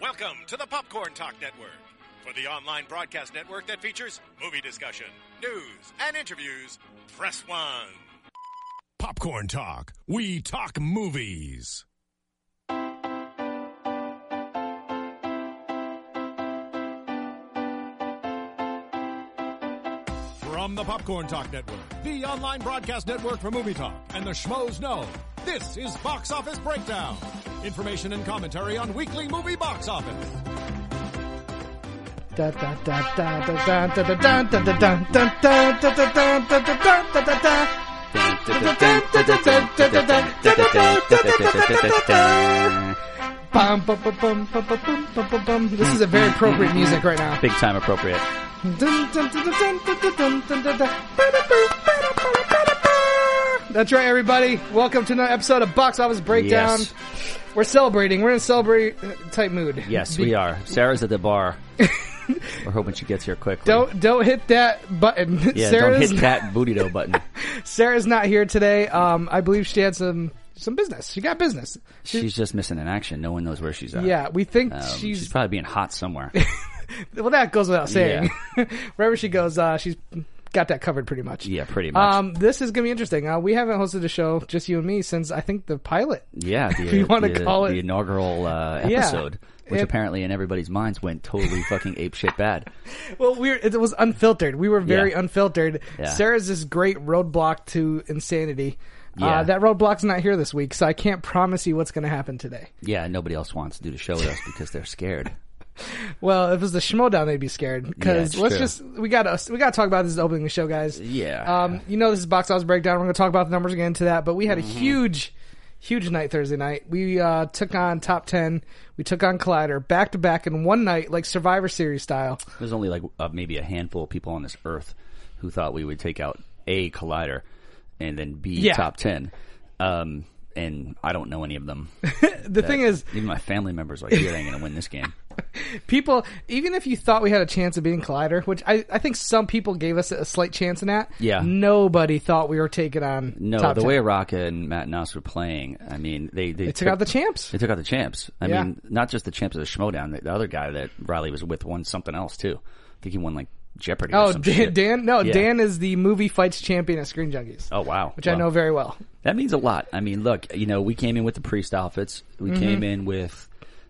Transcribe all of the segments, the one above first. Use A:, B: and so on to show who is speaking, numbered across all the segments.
A: Welcome to the Popcorn Talk Network, for the online broadcast network that features movie discussion, news, and interviews. Press 1.
B: Popcorn Talk. We talk movies. From the Popcorn Talk Network, the online broadcast network for movie talk, and the schmoes know, this is Box Office Breakdown. Information and commentary on weekly movie box office.
C: This is a very appropriate music right now.
D: Big time appropriate.
C: That's right, everybody. Welcome to another episode of Box Office Breakdown.
D: Yes.
C: We're celebrating. We're in a celebrate type mood.
D: Yes, we are. Sarah's at the bar. We're hoping she gets here quickly.
C: Don't hit that button.
D: Yeah, don't hit that booty dough button.
C: Sarah's not here today. I believe she had some business. She got business.
D: She's just missing in action. No one knows where she's at.
C: Yeah, we think
D: she's probably being hot somewhere.
C: Well, that goes without saying. Yeah. Wherever she goes, she's got that covered pretty much.
D: Yeah, pretty much.
C: This is going to be interesting. We haven't hosted a show, just you and me, since I think the pilot.
D: Yeah,
C: if you want to call it.
D: The inaugural episode, which apparently in everybody's minds went totally fucking apeshit bad.
C: Well, it was unfiltered. We were very unfiltered.
D: Yeah.
C: Sarah's this great roadblock to insanity.
D: Yeah.
C: That roadblock's not here this week, so I can't promise you what's going to happen today.
D: Yeah, nobody else wants to do the show with us because they're scared.
C: Well, if it was the Schmodown, they'd be scared. Because we gotta talk about this opening the show, guys.
D: Yeah.
C: This is Box Office Breakdown. We're gonna talk about the numbers again to that, but we had a huge night Thursday night. We took on Top 10. We took on Collider back to back in one night, like Survivor Series style.
D: There's only like maybe a handful of people on this earth who thought we would take out A, Collider, and then B, Top 10. And I don't know any of them.
C: The thing is,
D: even my family members are like, yeah, they ain't going to win this game.
C: People, even if you thought we had a chance of beating Collider, which I think some people gave us a slight chance in that, nobody thought we were taking on Top 10.
D: Way Rocca and Matt and us were playing, I mean, they
C: took out the champs.
D: They took out the champs. I mean, not just the champs of the Schmodown. The other guy that Riley was with won something else, too. I think he won, like, Jeopardy or some shit.
C: Dan? No, yeah. Dan is the movie fights champion at Screen Junkies.
D: Oh, wow.
C: Which I know very well.
D: That means a lot. I mean, look, we came in with the priest outfits. We came in with,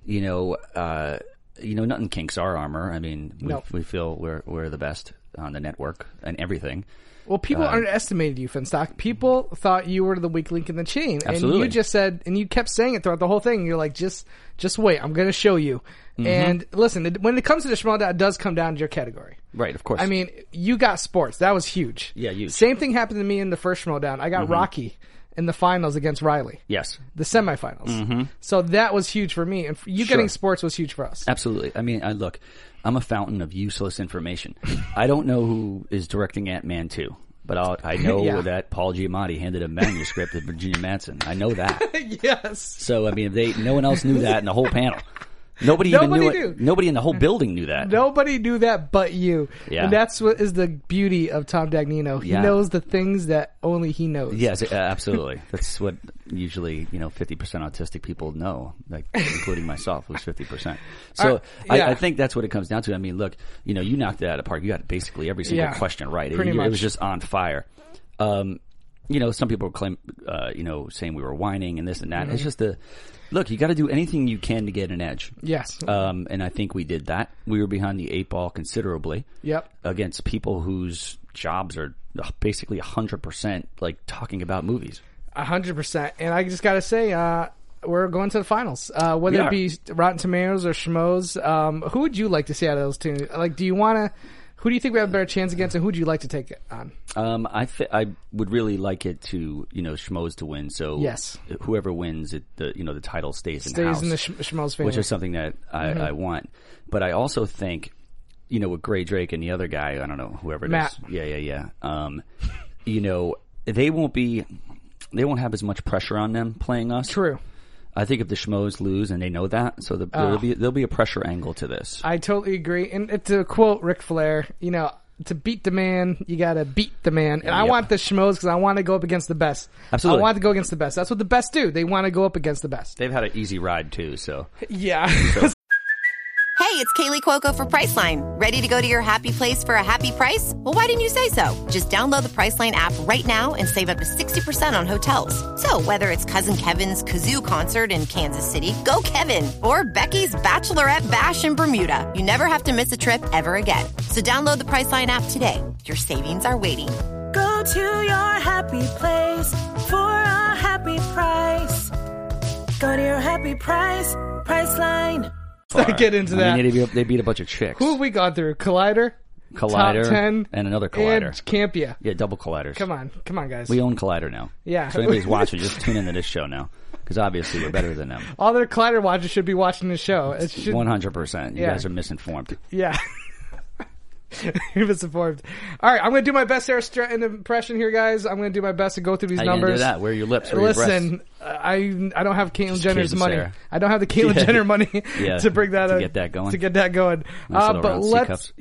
D: nothing kinks our armor. I mean, we feel we're the best on the network and everything. Well,
C: people underestimated you, Finstock. People thought you were the weak link in the chain.
D: Absolutely.
C: And you just said, and you kept saying it throughout the whole thing. You're like, just wait. I'm going to show you. Mm-hmm. And listen, when it comes to the Schmodown, it does come down to your category.
D: Right, of course.
C: I mean, you got sports. That was huge.
D: Yeah, huge.
C: Same thing happened to me in the first Schmodown. I got Rocky in the finals against Riley.
D: Yes.
C: The semifinals. Mm-hmm. So that was huge for me. And you getting sports was huge for us.
D: Absolutely. I mean, look, I'm a fountain of useless information. I don't know who is directing Ant-Man 2. But I know that Paul Giamatti handed a manuscript to Virginia Madsen. I know that.
C: Yes.
D: So, I mean, no one else knew that in the whole panel. Nobody even knew it. Nobody in the whole building knew that.
C: Nobody knew that but you.
D: Yeah.
C: And that's what is the beauty of Tom Dagnino. He knows the things that only he knows.
D: Yes, absolutely. That's what usually, 50% autistic people know, like including myself, who's 50%. So I think that's what it comes down to. I mean, look, you knocked it out of the park. You got basically every single question right.
C: Pretty much.
D: It was just on fire. Some people claim, saying we were whining and this and that. Mm-hmm. It's just look, you got to do anything you can to get an edge.
C: Yes.
D: And I think we did that. We were behind the 8 ball considerably.
C: Yep.
D: Against people whose jobs are basically 100% like talking about movies.
C: 100%. And I just got to say, we're going to the finals. Whether it be Rotten Tomatoes or Schmoes, who would you like to see out of those two? Like, who do you think we have a better chance against, and who would you like to take it on?
D: I would really like it to, Schmoes to win. So
C: yes.
D: Whoever wins it, the title stays in
C: the house.
D: Stays
C: in the Schmoes family.
D: Which is something that I want. But I also think, with Gray Drake and the other guy, I don't know, whoever it
C: Matt.
D: is. Yeah. They won't have as much pressure on them playing us.
C: True.
D: I think if the Schmoes lose, and they know that, so there'll be a pressure angle to this.
C: I totally agree. And to quote Ric Flair, to beat the man, you got to beat the man. And I want the Schmoes because I want to go up against the best.
D: Absolutely.
C: I want to go against the best. That's what the best do. They want to go up against the best.
D: They've had an easy ride, too, so.
C: Yeah.
D: So.
E: Kaylee Cuoco for Priceline. Ready to go to your happy place for a happy price? Well, why didn't you say so? Just download the Priceline app right now and save up to 60% on hotels. So whether it's Cousin Kevin's Kazoo Concert in Kansas City, go Kevin, or Becky's Bachelorette Bash in Bermuda, you never have to miss a trip ever again. So download the Priceline app today. Your savings are waiting.
F: Go to your happy place for a happy price. Go to your happy price, Priceline.
C: Let's get into that.
D: They beat a bunch of chicks.
C: Who have we gone through? Collider,
D: Top
C: 10,
D: and another Collider.
C: And Campia.
D: Yeah, double Colliders.
C: Come on, guys.
D: We own Collider now.
C: Yeah.
D: So anybody's watching, just tune into this show now. Because obviously we're better than them.
C: All their Collider watchers should be watching this show.
D: 100%. You guys are misinformed.
C: Yeah. You're misinformed. All right, I'm going to do my best Sarah Stratton impression here, guys. I'm going to do my best to go through these numbers.
D: How you gonna do that? Where are your lips? Where
C: Listen, I don't have Caitlyn Jenner's money. Sarah. I don't have the Caitlyn Jenner money to bring that
D: to get that going.
C: Nice but let's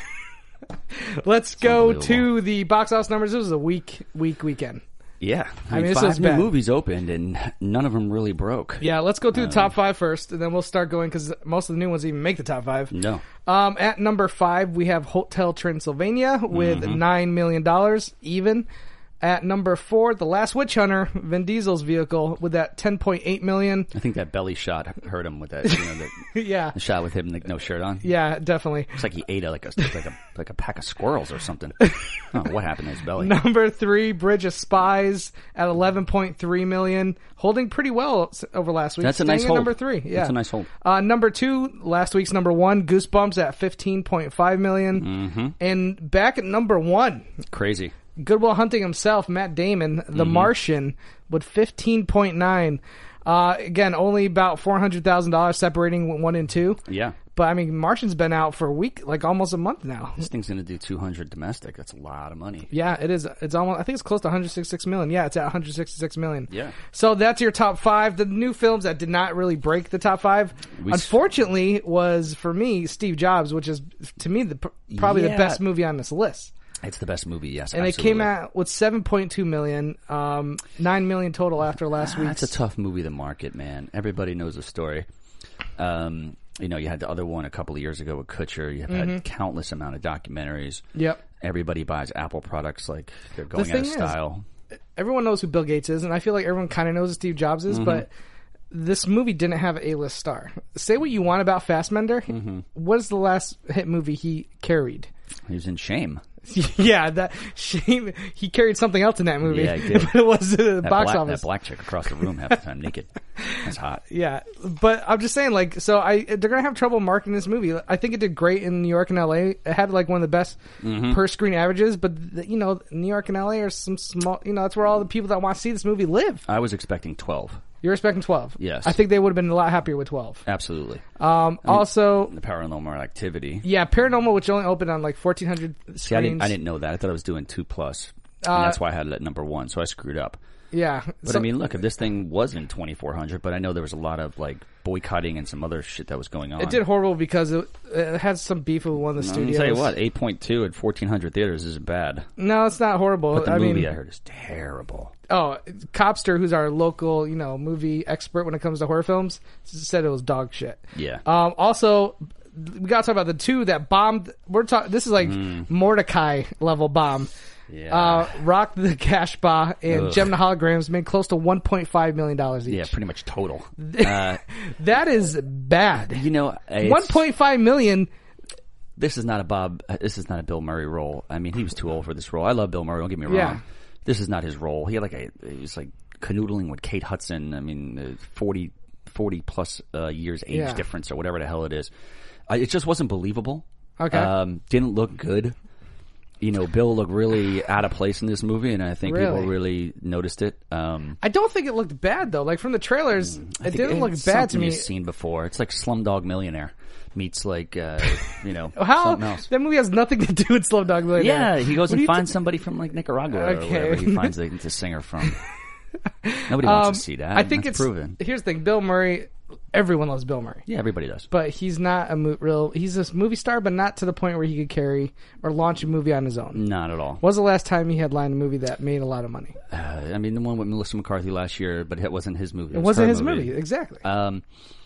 C: let's go to the box office numbers. This was a weekend.
D: Yeah.
C: I mean,
D: 5 new movies opened, and none of them really broke.
C: Yeah, let's go through the top 5 first, and then we'll start going, because most of the new ones even make the top 5.
D: No.
C: At number 5, we have Hotel Transylvania with $9 million, even. At number 4, The Last Witch Hunter, Vin Diesel's vehicle, with that $10.8 million.
D: I think that belly shot hurt him with that.
C: Yeah.
D: The shot with him, like, no shirt on.
C: Yeah, definitely.
D: It's like he ate like a pack of squirrels or something. Oh, what happened to his belly?
C: Number 3, Bridge of Spies at $11.3 million, holding pretty well over last week.
D: That's a nice hold.
C: Number 3, yeah,
D: that's a nice hold.
C: Number 2, last week's number 1, Goosebumps at $15.5 million, and back at number 1,
D: crazy.
C: Good Will Hunting himself, Matt Damon, The Martian, with $15.9. Again, only about $400,000 separating 1 and 2.
D: Yeah.
C: But, I mean, Martian's been out for a week, like almost a month now.
D: This thing's going to do 200 domestic. That's a lot of money.
C: Yeah, it is. It's almost, I think it's close to $166 million. Yeah, it's at $166 million.
D: Yeah.
C: So that's your top 5. The new films that did not really break the top 5, unfortunately, was, for me, Steve Jobs, which is, to me, probably the best movie on this list.
D: It's the best movie, yes.
C: And
D: absolutely.
C: It came out with $7.2 million, $9 million total after last week.
D: It's a tough movie to market, man. Everybody knows the story. You know, you had the other one a couple of years ago with Kutcher. You've had countless amount of documentaries.
C: Yep.
D: Everybody buys Apple products like they're going out of style.
C: Everyone knows who Bill Gates is, and I feel like everyone kind of knows who Steve Jobs is, but this movie didn't have an A-list star. Say what you want about Fassbender. What is the last hit movie he carried?
D: He was in Shame.
C: Yeah, that Shame. He carried something else in that movie.
D: Yeah, he did.
C: But it was the box office.
D: That black chick across the room half the time naked. That's hot.
C: Yeah, but I'm just saying, like, so they're gonna have trouble marketing this movie. I think it did great in New York and LA. It had like one of the best per screen averages. But you know, New York and LA are some small. You know, that's where all the people that want to see this movie live.
D: I was expecting 12.
C: You're expecting 12?
D: Yes.
C: I think they would have been a lot happier with 12.
D: Absolutely.
C: Also,
D: the Paranormal Activity.
C: Yeah, Paranormal, which only opened on like 1,400 screens.
D: See, I didn't know that. I thought I was doing 2+. And that's why I had it at number 1, so I screwed up.
C: Yeah.
D: But I mean, look, if this thing wasn't 2,400, but I know there was a lot of like boycotting and some other shit that was going on.
C: It did horrible because it had some beef with one of the studios.
D: I'll tell you what, 8.2 at 1,400 theaters isn't bad.
C: No, it's not horrible.
D: But the movie I heard is terrible.
C: Oh, Copster, who's our local, movie expert when it comes to horror films, said it was dog shit.
D: Yeah.
C: Also, we got to talk about the two that bombed. This is like Mordecai level bomb.
D: Yeah.
C: Rock the Casbah and Gem the Holograms made close to $1.5 million each.
D: Yeah, pretty much total.
C: That is bad. $1.5 million.
D: This is not a Bill Murray role. I mean, he was too old for this role. I love Bill Murray. Don't get me wrong. Yeah. This is not his role. He was like canoodling with Kate Hudson. I mean, 40 plus years age difference or whatever the hell it is. It just wasn't believable.
C: Okay.
D: Didn't look good. Bill looked really out of place in this movie, and I think people really noticed it.
C: I don't think it looked bad, though. Like, from the trailers, it didn't look bad to me.
D: You've seen before. It's like Slumdog Millionaire meets, like, something else.
C: That movie has nothing to do with Slumdog Millionaire.
D: Yeah, he goes and finds somebody from, like, Nicaragua or wherever he finds the singer from. Nobody wants to see that.
C: I think
D: That's proven.
C: Here's the thing. Bill Murray... Everyone loves Bill Murray.
D: Yeah, everybody does.
C: But he's not he's a movie star, but not to the point where he could carry or launch a movie on his own.
D: Not at all.
C: When was the last time he headlined a movie that made a lot of money?
D: I mean, the one with Melissa McCarthy last year, but it wasn't his movie.
C: It wasn't his movie, exactly.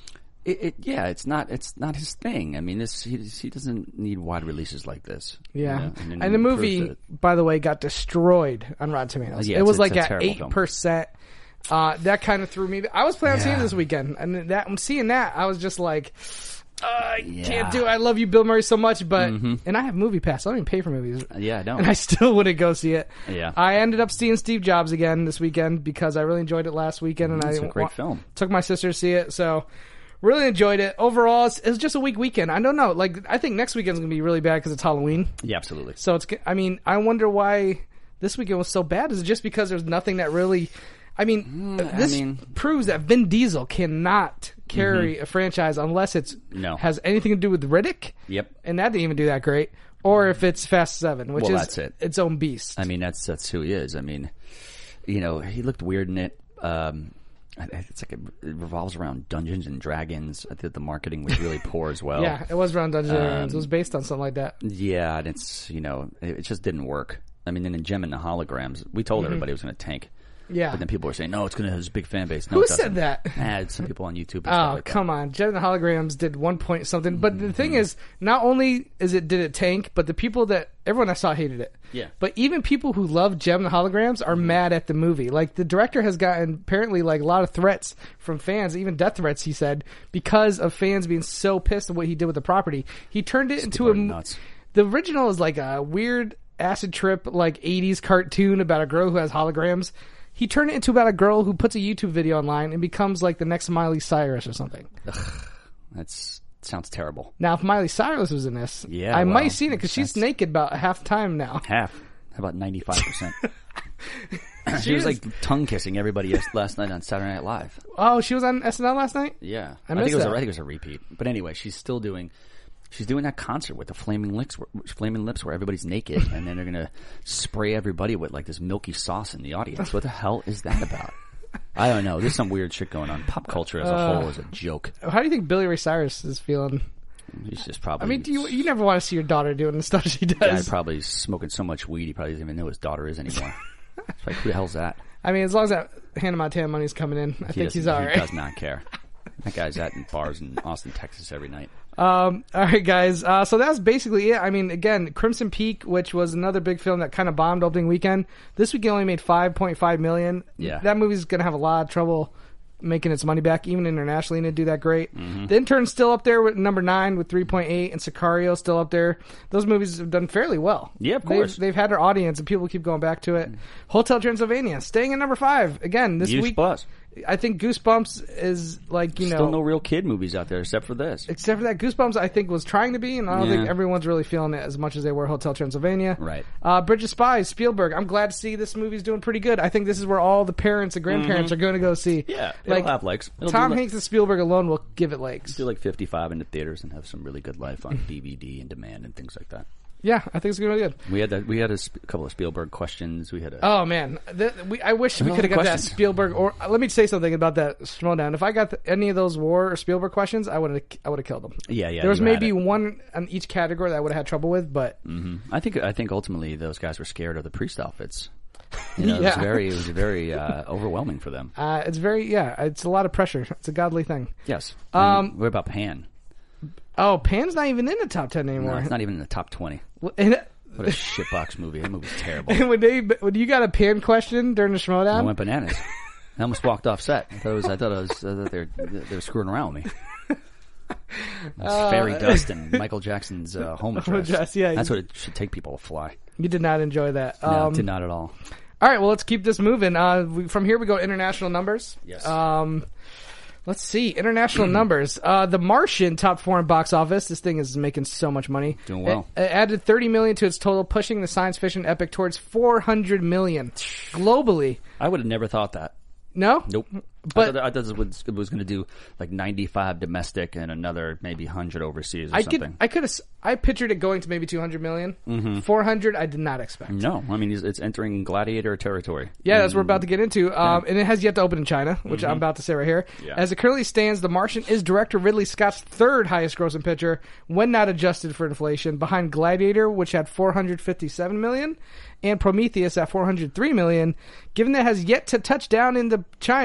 D: it's not his thing. I mean, he doesn't need wide releases like this.
C: Yeah,
D: you know?
C: and the movie, by the way, got destroyed on Rotten Tomatoes.
D: Yeah,
C: it was like
D: at
C: 8%. That kind of threw me. I was planning on seeing it this weekend, and I'm seeing that. I was just like, I can't do it. I love you, Bill Murray, so much, but and I have Movie Pass. I don't even pay for movies.
D: Yeah, I don't.
C: And I still wouldn't go see it.
D: Yeah,
C: I ended up seeing Steve Jobs again this weekend because I really enjoyed it last weekend, and
D: it's a great film.
C: Took my sister to see it, so really enjoyed it. Overall, it's just a weak weekend. I don't know. Like, I think next weekend's gonna be really bad because it's Halloween.
D: Yeah, absolutely.
C: So I wonder why this weekend was so bad. Is it just because there's nothing that really? This proves that Vin Diesel cannot carry a franchise unless it's has anything to do with Riddick.
D: Yep.
C: And that didn't even do that great. Or if it's Fast 7, which is
D: that's
C: its own beast.
D: I mean, that's who he is. I mean, he looked weird in it. It's like it revolves around Dungeons and Dragons. I think the marketing was really poor as well.
C: Yeah, it was around Dungeons and Dragons. It was based on something like that.
D: Yeah, and it's, it just didn't work. I mean, in Gem and the Holograms, we told everybody it was going to tank.
C: Yeah.
D: But then people were saying, no, it's going to have a big fan base. No,
C: Who
D: it doesn't.
C: said that?
D: Some people on YouTube and
C: Oh,
D: stuff like
C: come on. Gem and the Holograms did 1 point something. But the thing is, not only did it tank, but the people everyone I saw hated it.
D: Yeah.
C: But even people who love Gem and the Holograms are mad at the movie. Like, the director has gotten apparently like a lot of threats from fans, even death threats, he said, because of fans being so pissed at what he did with the property. He turned it into
D: nuts.
C: The original is like a weird acid trip, like 80s cartoon about a girl who has holograms. He turned it into about a girl who puts a YouTube video online and becomes like the next Miley Cyrus or something.
D: Ugh, that sounds terrible.
C: Now, if Miley Cyrus was in this, I might have seen it because she's naked about half the time now.
D: Half? How about 95%? She was like tongue kissing everybody last night on Saturday Night Live.
C: Oh, she was on SNL last night?
D: Yeah. I think it was a repeat. But anyway, she's doing that concert with the flaming lips where everybody's naked, and then they're going to spray everybody with like this milky sauce in the audience. What the hell is that about? I don't know. There's some weird shit going on. Pop culture as a whole is a joke.
C: How do you think Billy Ray Cyrus is feeling?
D: He's just probably...
C: I mean, you never want to see your daughter doing the stuff she does.
D: Yeah, probably smoking so much weed he probably doesn't even know his daughter is anymore. It's like, who the hell's that?
C: I mean, as long as that Hannah Montana money's coming in, I think he's all right.
D: He does not care. That guy's at bars in Austin, Texas every night.
C: All right, guys. So that's basically it. I mean, again, Crimson Peak, which was another big film that kind of bombed opening weekend. This weekend only made $5.5 million.
D: Yeah.
C: That movie's going to have a lot of trouble making its money back, even internationally. It didn't do that great. The Intern's still up there with number 9 with 3.8, and Sicario still up there. Those movies have done fairly well.
D: Yeah, of course.
C: They've had their audience, and people keep going back to it. Hotel Transylvania staying at number 5 again this week.
D: Plus.
C: I think Goosebumps is like,
D: still no real kid movies out there except for this.
C: Except for that, Goosebumps I think was trying to be, and I don't think everyone's really feeling it as much as they were Hotel Transylvania.
D: Right.
C: Bridge of Spies, Spielberg. I'm glad to see this movie's doing pretty good. I think this is where all the parents and grandparents are going to go see.
D: Yeah, it'll have legs.
C: Tom Hanks and Spielberg alone will give it legs.
D: Do like 55 in the theaters and have some really good life on DVD and demand and things like that.
C: Yeah, I think it's going to be good.
D: We had a couple of Spielberg questions. We had
C: oh man, I wish we could have got that Spielberg. Or let me say something about that Schmodown. If I got any of those War or Spielberg questions, I would have killed them.
D: Yeah.
C: There was maybe one on each category that I would have had trouble with, but
D: I think ultimately those guys were scared of the priest outfits. It was very overwhelming for them.
C: It's a lot of pressure. It's a godly thing.
D: Yes. What about Pan?
C: Oh, Pan's not even in the top 10 anymore.
D: No, it's not even in the top 20. What a shitbox movie. That movie's terrible.
C: And when you got a Pan question during the Schmodown?
D: I went bananas. I almost walked off set. I thought they were screwing around with me. Fairy dust and Michael Jackson's home address.
C: Yeah,
D: that's what it should take people to fly.
C: You did not enjoy that.
D: No, did not at all.
C: All right, well, let's keep this moving. From here we go international numbers.
D: Yes.
C: Let's see. International numbers. The Martian topped foreign box office. This thing is making so much money.
D: Doing well.
C: It added $30 million to its total, pushing the science fiction epic towards $400 million globally.
D: I would have never thought that.
C: No?
D: Nope.
C: But
D: I thought it was going to do like 95 domestic and another maybe 100 overseas or something.
C: I pictured it going to maybe 200 million. 400 I did not expect.
D: No, I mean it's entering gladiator territory.
C: Yeah, that's what we're about to get into. And it has yet to open in China, which I'm about to say right here.
D: Yeah.
C: As it currently stands, The Martian is director Ridley Scott's third highest grossing picture when not adjusted for inflation, behind Gladiator, which had 457 million, and Prometheus at 403 million. Given that it has yet to touch down into China,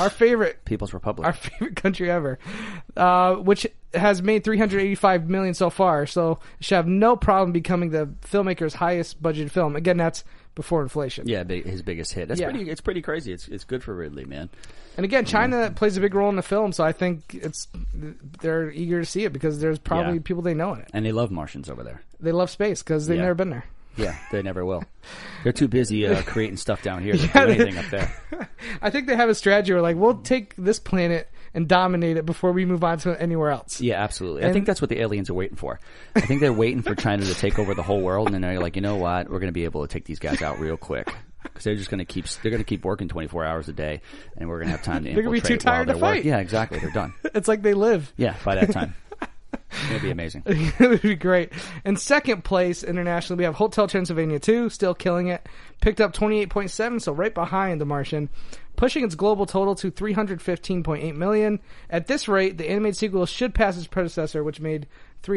C: our favorite
D: People's Republic.
C: Our favorite country ever, which has made $385 million so far. So it should have no problem becoming the filmmaker's highest budgeted film. Again, that's before inflation.
D: Yeah, his biggest hit. That's
C: Yeah.
D: It's pretty crazy. It's good for Ridley, man.
C: And again, China plays a big role in the film, so I think they're eager to see it because there's probably people they know in it.
D: And they love Martians over there.
C: They love space because they've never been there.
D: Yeah, they never will. They're too busy creating stuff down here to do anything up there.
C: I think they have a strategy where, like, we'll take this planet and dominate it before we move on to anywhere else.
D: Yeah, absolutely. I think that's what the aliens are waiting for. I think they're waiting for China to take over the whole world, and then they're like, you know what? We're going to be able to take these guys out real quick. Because they're just going to keep working 24 hours a day, and we're going to have time to
C: They're going to be too tired to fight.
D: Yeah, exactly. They're done.
C: It's like they live.
D: Yeah, by that time. It'd be amazing.
C: It would be great. In second place internationally, we have Hotel Transylvania 2, still killing it. Picked up 28.7, so right behind The Martian, pushing its global total to $315.8 million. At this rate, the animated sequel should pass its predecessor, which made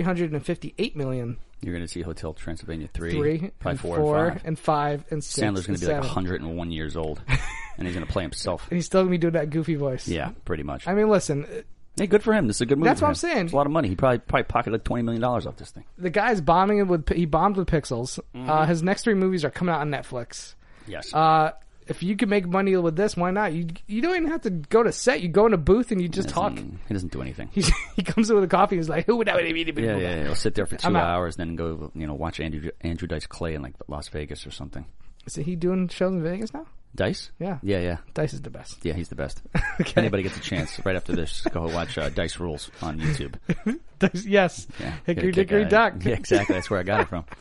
C: $358 million.
D: You're going to see Hotel Transylvania 3, probably 4
C: and 5 and 6.
D: Sandler's going to be like
C: 7.
D: 101 years old, and he's going to play himself.
C: And he's still going to be doing that goofy voice.
D: Yeah, pretty much.
C: I mean, listen.
D: Hey, good for him. This is a good movie.
C: That's
D: for
C: what
D: him.
C: I'm saying.
D: It's a lot of money. He probably pocketed like $20 million off this thing.
C: The guy's bombed with Pixels. His next 3 movies are coming out on Netflix.
D: Yes.
C: If you can make money with this, why not? You don't even have to go to set. You go in a booth and you just talk.
D: He doesn't do anything.
C: He comes in with a coffee and he's like,
D: Yeah. He'll sit there for 2 hours and then go, watch Andrew Dice Clay in like Las Vegas or something.
C: Is he doing shows in Vegas now?
D: Dice?
C: Yeah.
D: Yeah.
C: Dice is the best.
D: Yeah, he's the best.
C: Okay.
D: If anybody gets a chance, right after this, go watch Dice Rules on YouTube.
C: Dice, yes.
D: Yeah,
C: Hickory Dickory Dock.
D: Yeah, exactly. That's where I got it from.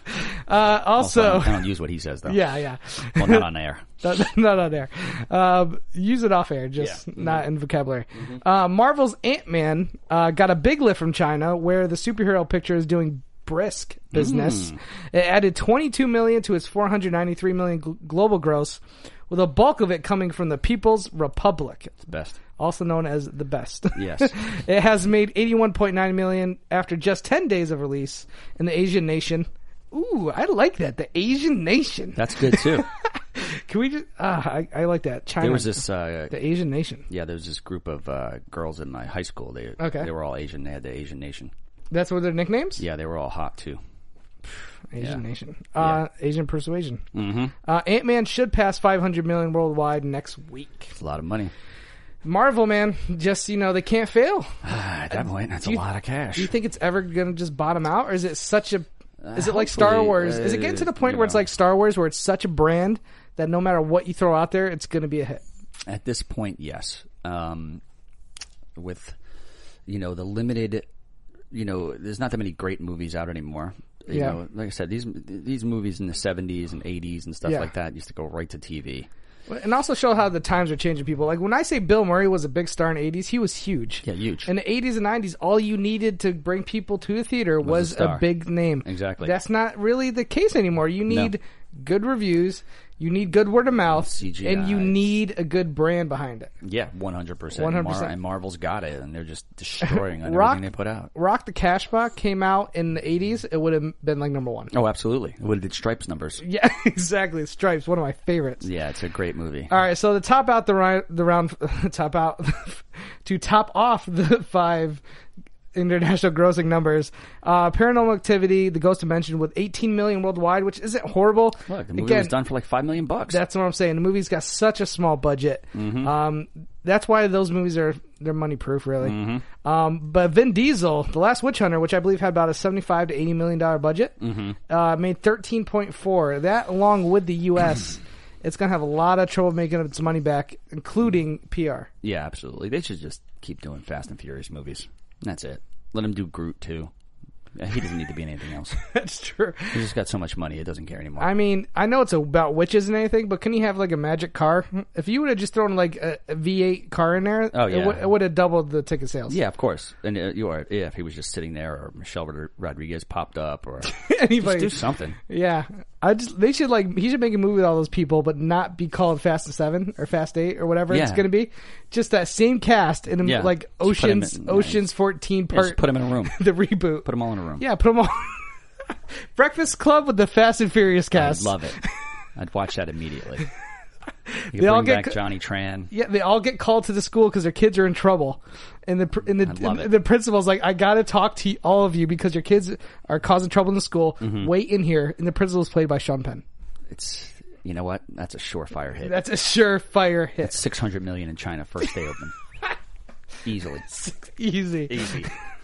C: Also,
D: I don't use what he says, though.
C: Yeah.
D: Well, not on air.
C: Not on air. Use it off air, just not in vocabulary. Marvel's Ant-Man got a big lift from China, where the superhero picture is doing brisk business. It added $22 million to its $493 million global gross, with a bulk of it coming from the People's Republic.
D: It's the best.
C: Also known as the best.
D: Yes.
C: It has made $81.9 million after just 10 days of release in the Asian nation. Ooh, I like that. The Asian nation.
D: That's good, too.
C: Can we just... I like that. China.
D: There was this...
C: the Asian nation.
D: Yeah, there was this group of girls in my high school. They were all Asian. They had the Asian nation.
C: That's what their nicknames?
D: Yeah, they were all hot, too.
C: Asian nation.
D: Yeah.
C: Asian persuasion.
D: Mm-hmm.
C: Ant-Man should pass $500 million worldwide next week.
D: It's a lot of money.
C: Marvel, man, just, they can't fail.
D: At that point, that's a lot of cash.
C: Do you think it's ever going to just bottom out? Or is it such a... Is it like Star Wars? Is it getting to the point where it's like Star Wars, where it's such a brand that no matter what you throw out there, it's going to be a hit?
D: At this point, yes. With, the limited... there's not that many great movies out anymore. You know, like I said, these movies in the 70s and 80s and stuff like that used to go right to TV.
C: And also show how the times are changing people. Like when I say Bill Murray was a big star in the 80s, he was huge.
D: Yeah, huge.
C: In the 80s and 90s, all you needed to bring people to the theater was a big name.
D: Exactly.
C: That's not really the case anymore. You need good reviews. You need good word of mouth,
D: CGI.
C: And you need a good brand behind it.
D: Yeah, 100%.
C: 100%.
D: And Marvel's got it, and they're just destroying on everything they put out.
C: Rock the Cashbox came out in the 80s. It would have been like number 1.
D: Oh, absolutely. It would have did Stripes numbers.
C: Yeah, exactly. Stripes, one of my favorites.
D: Yeah, it's a great movie.
C: All right, so to top out the round, to top off the 5 international grossing numbers, Paranormal Activity, The Ghost Dimension, with $18 million worldwide, which isn't horrible.
D: Look, the movie was done for like $5 million.
C: That's what I'm saying. The movie's got such a small budget. That's why those movies they're money proof, really. But Vin Diesel, The Last Witch Hunter, which I believe had about a $75 to $80 million budget, made 13.4. That, along with the U.S., it's going to have a lot of trouble making its money back, including PR.
D: Yeah, absolutely. They should just keep doing Fast and Furious movies. That's it. Let him do Groot, too. He doesn't need to be in anything else.
C: That's true.
D: He's just got so much money, it doesn't care anymore.
C: I mean, I know it's about witches and anything, but can he have like a magic car? If you would have just thrown like a V8 car in there, it would have doubled the ticket sales.
D: Yeah, of course. And if he was just sitting there, or Michelle Rodriguez popped up, or
C: anybody,
D: just do something.
C: Yeah, he should make a movie with all those people, but not be called Fast and 7 or Fast 8 or whatever it's going to be. Just that same cast in like Ocean's 14 part.
D: Just put him in a room.
C: The reboot.
D: Put them all in a room.
C: Yeah, put them all. Breakfast Club with the Fast and Furious cast.
D: I'd love it. I'd watch that immediately. You can bring back Johnny Tran.
C: Yeah, they all get called to the school because their kids are in trouble, and the principal's like, "I gotta talk to all of you because your kids are causing trouble in the school. Wait in here." And the principal's played by Sean Penn.
D: You know what? That's a surefire hit.
C: That's a surefire hit.
D: It's $600 million in China first day open. Easily.
C: Easy.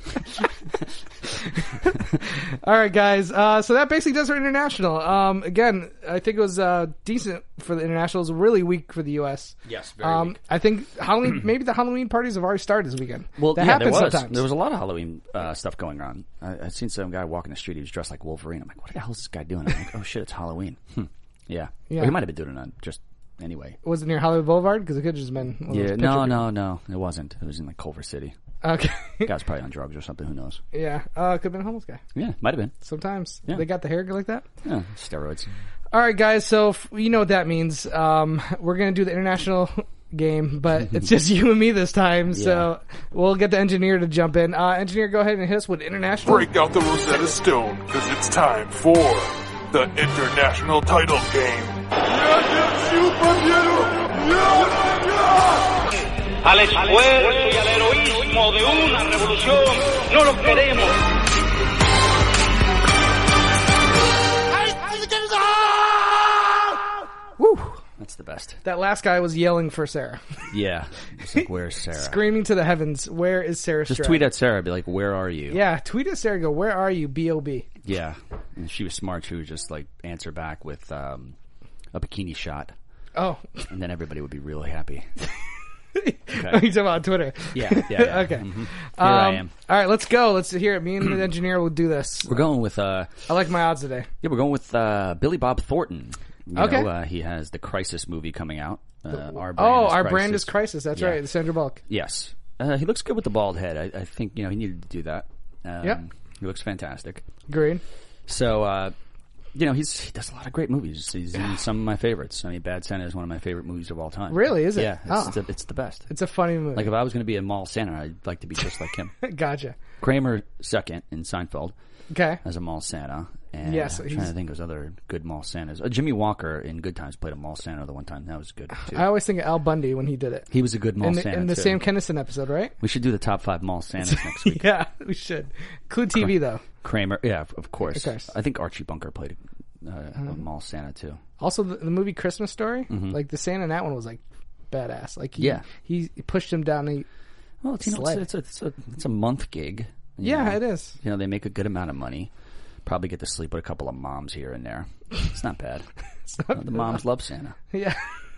C: All right, guys. So that basically does for international. Again, I think it was decent for the international. It was really weak for the U.S.
D: Yes, very weak.
C: I think Halloween. Maybe the Halloween parties have already started this weekend.
D: Well,
C: that
D: happens
C: sometimes.
D: There was a lot of Halloween stuff going on. I've seen some guy walking the street. He was dressed like Wolverine. I'm like, what the hell is this guy doing? I'm like, oh shit, it's Halloween. Yeah. Well, he might have been doing it just anyway.
C: Was it near Hollywood Boulevard? Because it could have just been.
D: No. It wasn't. It was in like Culver City.
C: Okay.
D: The guy was probably on drugs or something. Who knows?
C: Yeah. Could have been a homeless guy.
D: Yeah, might have been.
C: Sometimes.
D: Yeah.
C: They got the hair like that?
D: Yeah, steroids.
C: All right, guys. So you know what that means. We're going to do the international game, but it's just you and me this time. Yeah. So we'll get the engineer to jump in. Engineer, go ahead and hit us with international.
G: Break out the Rosetta Stone, because it's time for the international title game.
H: Al esfuerzo y al heroísmo de una revolución no los queremos.
C: Woo!
D: That's the best.
C: That last guy was yelling for Sarah.
D: Yeah. It's like, where's Sarah?
C: Screaming to the heavens, where is Sarah
D: Just
C: Strand?
D: tweet at Sarah, be like, where are you?
C: Yeah, tweet at Sarah, go, where are you, B.O.B.
D: Yeah. And if she was smart, she would just like answer back with a bikini shot.
C: Oh.
D: And then everybody would be really happy.
C: Okay. You're talking about on Twitter.
D: Yeah.
C: Okay.
D: Mm-hmm. Here I am.
C: All right, let's go. Let's hear it. Me and the engineer will do this.
D: We're going with...
C: I like my odds today.
D: Yeah, we're going with Billy Bob Thornton.
C: Okay.
D: He has the Crisis movie coming out. Our
C: Brand is Crisis. That's right. The Sandra Bullock.
D: Yes. He looks good with the bald head. I think, he needed to do that. He looks fantastic.
C: Agreed.
D: So, he does a lot of great movies. He's in some of my favorites. I mean, Bad Santa is one of my favorite movies of all time.
C: Really? Is it?
D: Yeah. It's the best.
C: It's a funny movie.
D: Like, if I was going to be a mall Santa, I'd like to be just like him.
C: Gotcha.
D: Kramer second in Seinfeld.
C: Okay.
D: As a mall Santa. And
C: yes,
D: I'm trying to think of other good mall Santas. Jimmy Walker in Good Times played a mall Santa the one time. That was good, too.
C: I always think of Al Bundy when he did it.
D: He was a good mall Santa,
C: in the
D: too.
C: Sam Kinison episode, right?
D: We should do the top 5 mall Santas next week.
C: Yeah, we should. Clue TV, though.
D: Kramer, yeah, of course.
C: Of course.
D: I think Archie Bunker played a mall Santa, too.
C: Also, the movie Christmas Story, like the Santa in that one was like badass. Like he pushed him down.
D: Well, it's a month gig.
C: It is.
D: They make a good amount of money. Probably get to sleep with a couple of moms here and there. It's not bad. The moms love Santa.
C: Yeah.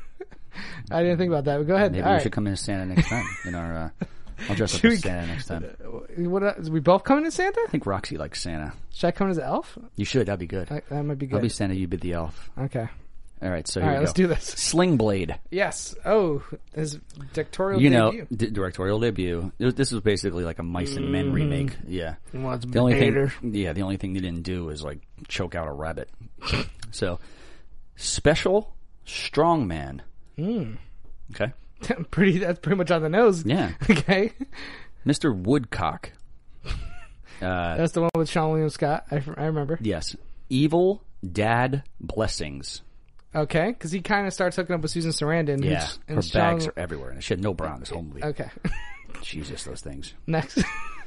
C: I didn't think about that, but go ahead.
D: Maybe we should come in as Santa next time. I'll dress up as Santa next time.
C: We both coming as Santa?
D: I think Roxy likes Santa.
C: Should I come as an elf?
D: You should. That'd be good.
C: That might be good.
D: I'll be Santa. You be the elf.
C: Okay.
D: All right. So here we go.
C: Let's do this.
D: Sling Blade.
C: Yes. Oh, his directorial debut.
D: Directorial debut. This was basically like a Mice and Men remake. Yeah.
C: The only
D: thing they didn't do is like choke out a rabbit. So, Special Strongman. Okay.
C: That's pretty much on the nose.
D: Yeah.
C: Okay.
D: Mr. Woodcock.
C: That's the one with Sean William Scott. I remember.
D: Yes. Evil Dad Blessings.
C: Okay, because he kind of starts hooking up with Susan Sarandon.
D: Yeah, her bags are everywhere, and she had no bra in this whole movie.
C: Okay.
D: Jesus, those things.
C: Next.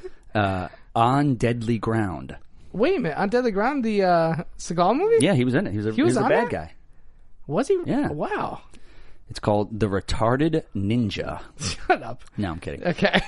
D: On Deadly Ground.
C: Wait a minute. On Deadly Ground, the Seagal movie?
D: Yeah, he was in it. He was a bad guy.
C: Was he?
D: Yeah.
C: Wow.
D: It's called The Retarded Ninja.
C: Shut up.
D: No, I'm kidding.
C: Okay.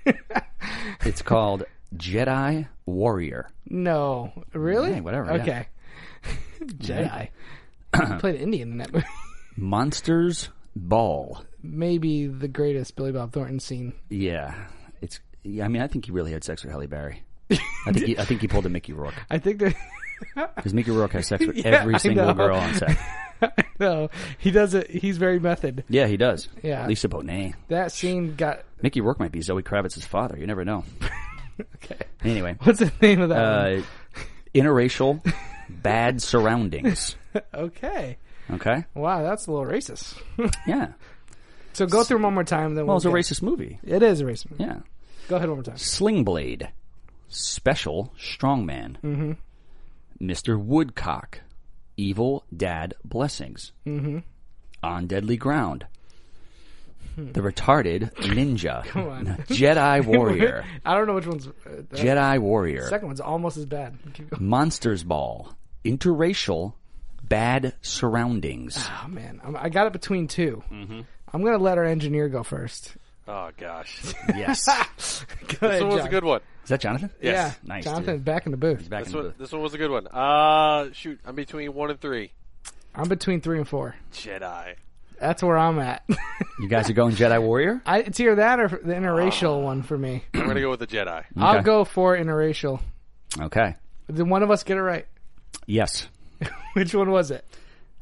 D: It's called Jedi Warrior.
C: No. Really?
D: Yeah, whatever.
C: Okay.
D: Yeah.
C: Jedi. He played Indian in that movie.
D: Monsters Ball.
C: Maybe the greatest Billy Bob Thornton scene.
D: Yeah. I think he really had sex with Halle Berry. I think he pulled a Mickey Rourke.
C: I think that...
D: Because Mickey Rourke has sex with every single girl on set.
C: No, he does it. He's very method.
D: Yeah, he does.
C: Yeah.
D: Lisa Bonet.
C: That scene got...
D: Mickey Rourke might be Zoe Kravitz's father. You never know.
C: Okay.
D: Anyway.
C: What's the name of that one?
D: Interracial Bad Surroundings.
C: Okay.
D: Okay.
C: Wow, that's a little racist.
D: Yeah.
C: So go through one more time. Then
D: it's a racist movie.
C: It is a racist movie.
D: Yeah.
C: Go ahead one more time.
D: Sling Blade. Special Strongman.
C: Mm-hmm.
D: Mr. Woodcock. Evil Dad Blessings.
C: Mm-hmm.
D: On Deadly Ground. The Retarded Ninja.
C: Come on.
D: Jedi Warrior.
C: I don't know which one's...
D: Jedi Warrior.
C: The second one's almost as bad. Keep going.
D: Monsters Ball. Interracial Bad Surroundings.
C: Oh, man. I got it between two.
D: Mm-hmm.
C: I'm going to let our engineer go first.
I: Oh, gosh.
D: Yes.
I: This one was a good one.
D: Is that Jonathan?
I: Yes.
C: Yeah.
D: Nice,
C: Jonathan,
D: dude.
C: back in the booth.
D: He's back
I: This
D: in the
I: one,
D: booth.
I: this one was a good one. Shoot, I'm between 1 and 3.
C: I'm between 3 and 4.
I: Jedi.
C: That's where I'm at.
D: You guys are going Jedi Warrior?
C: It's either that or the interracial one for me.
I: I'm going to go with the Jedi.
C: I'll go for interracial.
D: Okay.
C: Did one of us get it right?
D: Yes.
C: Which one was it?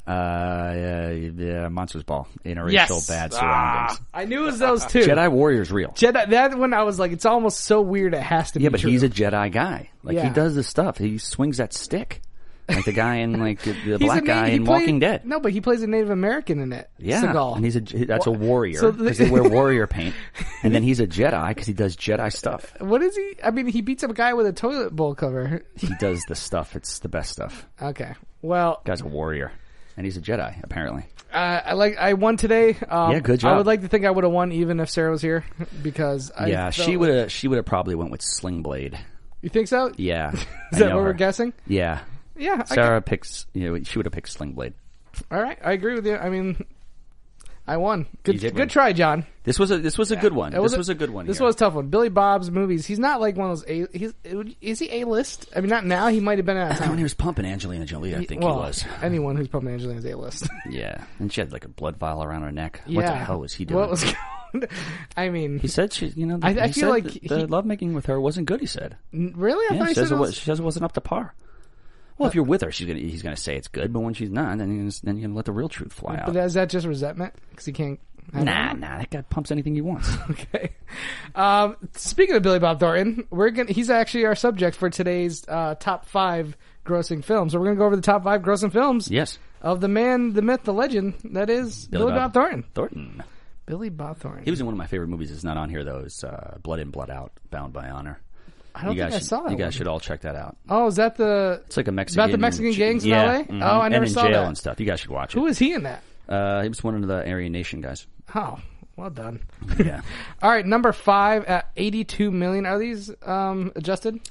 D: Monsters Ball. Interracial
C: Yes.
D: Bad Surroundings.
C: I knew it was those two.
D: Jedi Warrior's real.
C: Jedi. That one I was like, it's almost so weird it has to be
D: Yeah, but
C: true.
D: he's a Jedi guy. Like, he
C: Yeah.
D: does this stuff. He swings that stick. Like the guy in, like, the
C: He's
D: black
C: a
D: guy in Walking Dead.
C: No, but he plays a Native American in it.
D: Yeah,
C: Seagal.
D: and that's a warrior
C: So
D: because they wear warrior paint, and then he's a Jedi because he does Jedi stuff.
C: What is he? I mean, he beats up a guy with a toilet bowl cover.
D: He does the stuff. It's the best stuff.
C: Okay. Well,
D: Guy's a warrior, and he's a Jedi apparently.
C: I won today.
D: Yeah, good job.
C: I would like to think I would have won even if Sarah was here because
D: She would have probably went with Sling Blade.
C: You think so?
D: Yeah,
C: Is that what we're guessing?
D: Yeah,
C: Yeah.
D: Sarah picks. She would have picked Sling Blade.
C: All right, I agree with you. I mean, I won.
D: You did win.
C: Good try, John.
D: This was a good one.
C: This
D: was a good one.
C: This
D: here.
C: was a tough one. Billy Bob's movies. He's not like one of those is he A-list? I mean, not now. He might have been at a
D: when
C: time.
D: he was pumping Angelina Jolie. I think he was.
C: Anyone who's pumping Angelina's A-list.
D: Yeah, and she had like a blood vial around her neck.
C: Yeah.
D: What the hell was he doing?
C: What was going on? I mean,
D: He said she,
C: I
D: he
C: feel
D: said
C: like
D: the lovemaking with her wasn't good. He said,
C: really? I
D: yeah,
C: thought he
D: she
C: said
D: says it wasn't up to par. Well, if you're with her, he's gonna say it's good, but when she's not, then you're gonna let the real truth fly out.
C: But is that just resentment? Because he can't.
D: Nah, that guy pumps anything he wants.
C: Okay. Speaking of Billy Bob Thornton, he's actually our subject for today's top 5 grossing films. So we're gonna go over the top 5 grossing films.
D: Yes.
C: Of the man, the myth, the legend that is Billy Bob Thornton. Billy Bob Thornton.
D: He was in one of my favorite movies. It's not on here though. It's Blood In, Blood Out, Bound by Honor.
C: I don't think I saw that.
D: You guys should all check that out.
C: Oh, is that the?
D: It's like a Mexican.
C: About the Mexican gangs in
D: LA.
C: LA? Oh, I never saw that.
D: And in jail and stuff. You guys should watch it.
C: Who is he in that?
D: He was one of the Aryan Nation guys.
C: Oh, well done.
D: Yeah.
C: All right, number 5 at 82 million. Are these adjusted?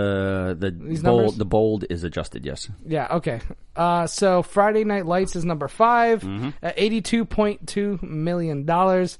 D: The bold is adjusted. Yes.
C: Yeah. Okay. So Friday Night Lights is number 5 at $82.2 million.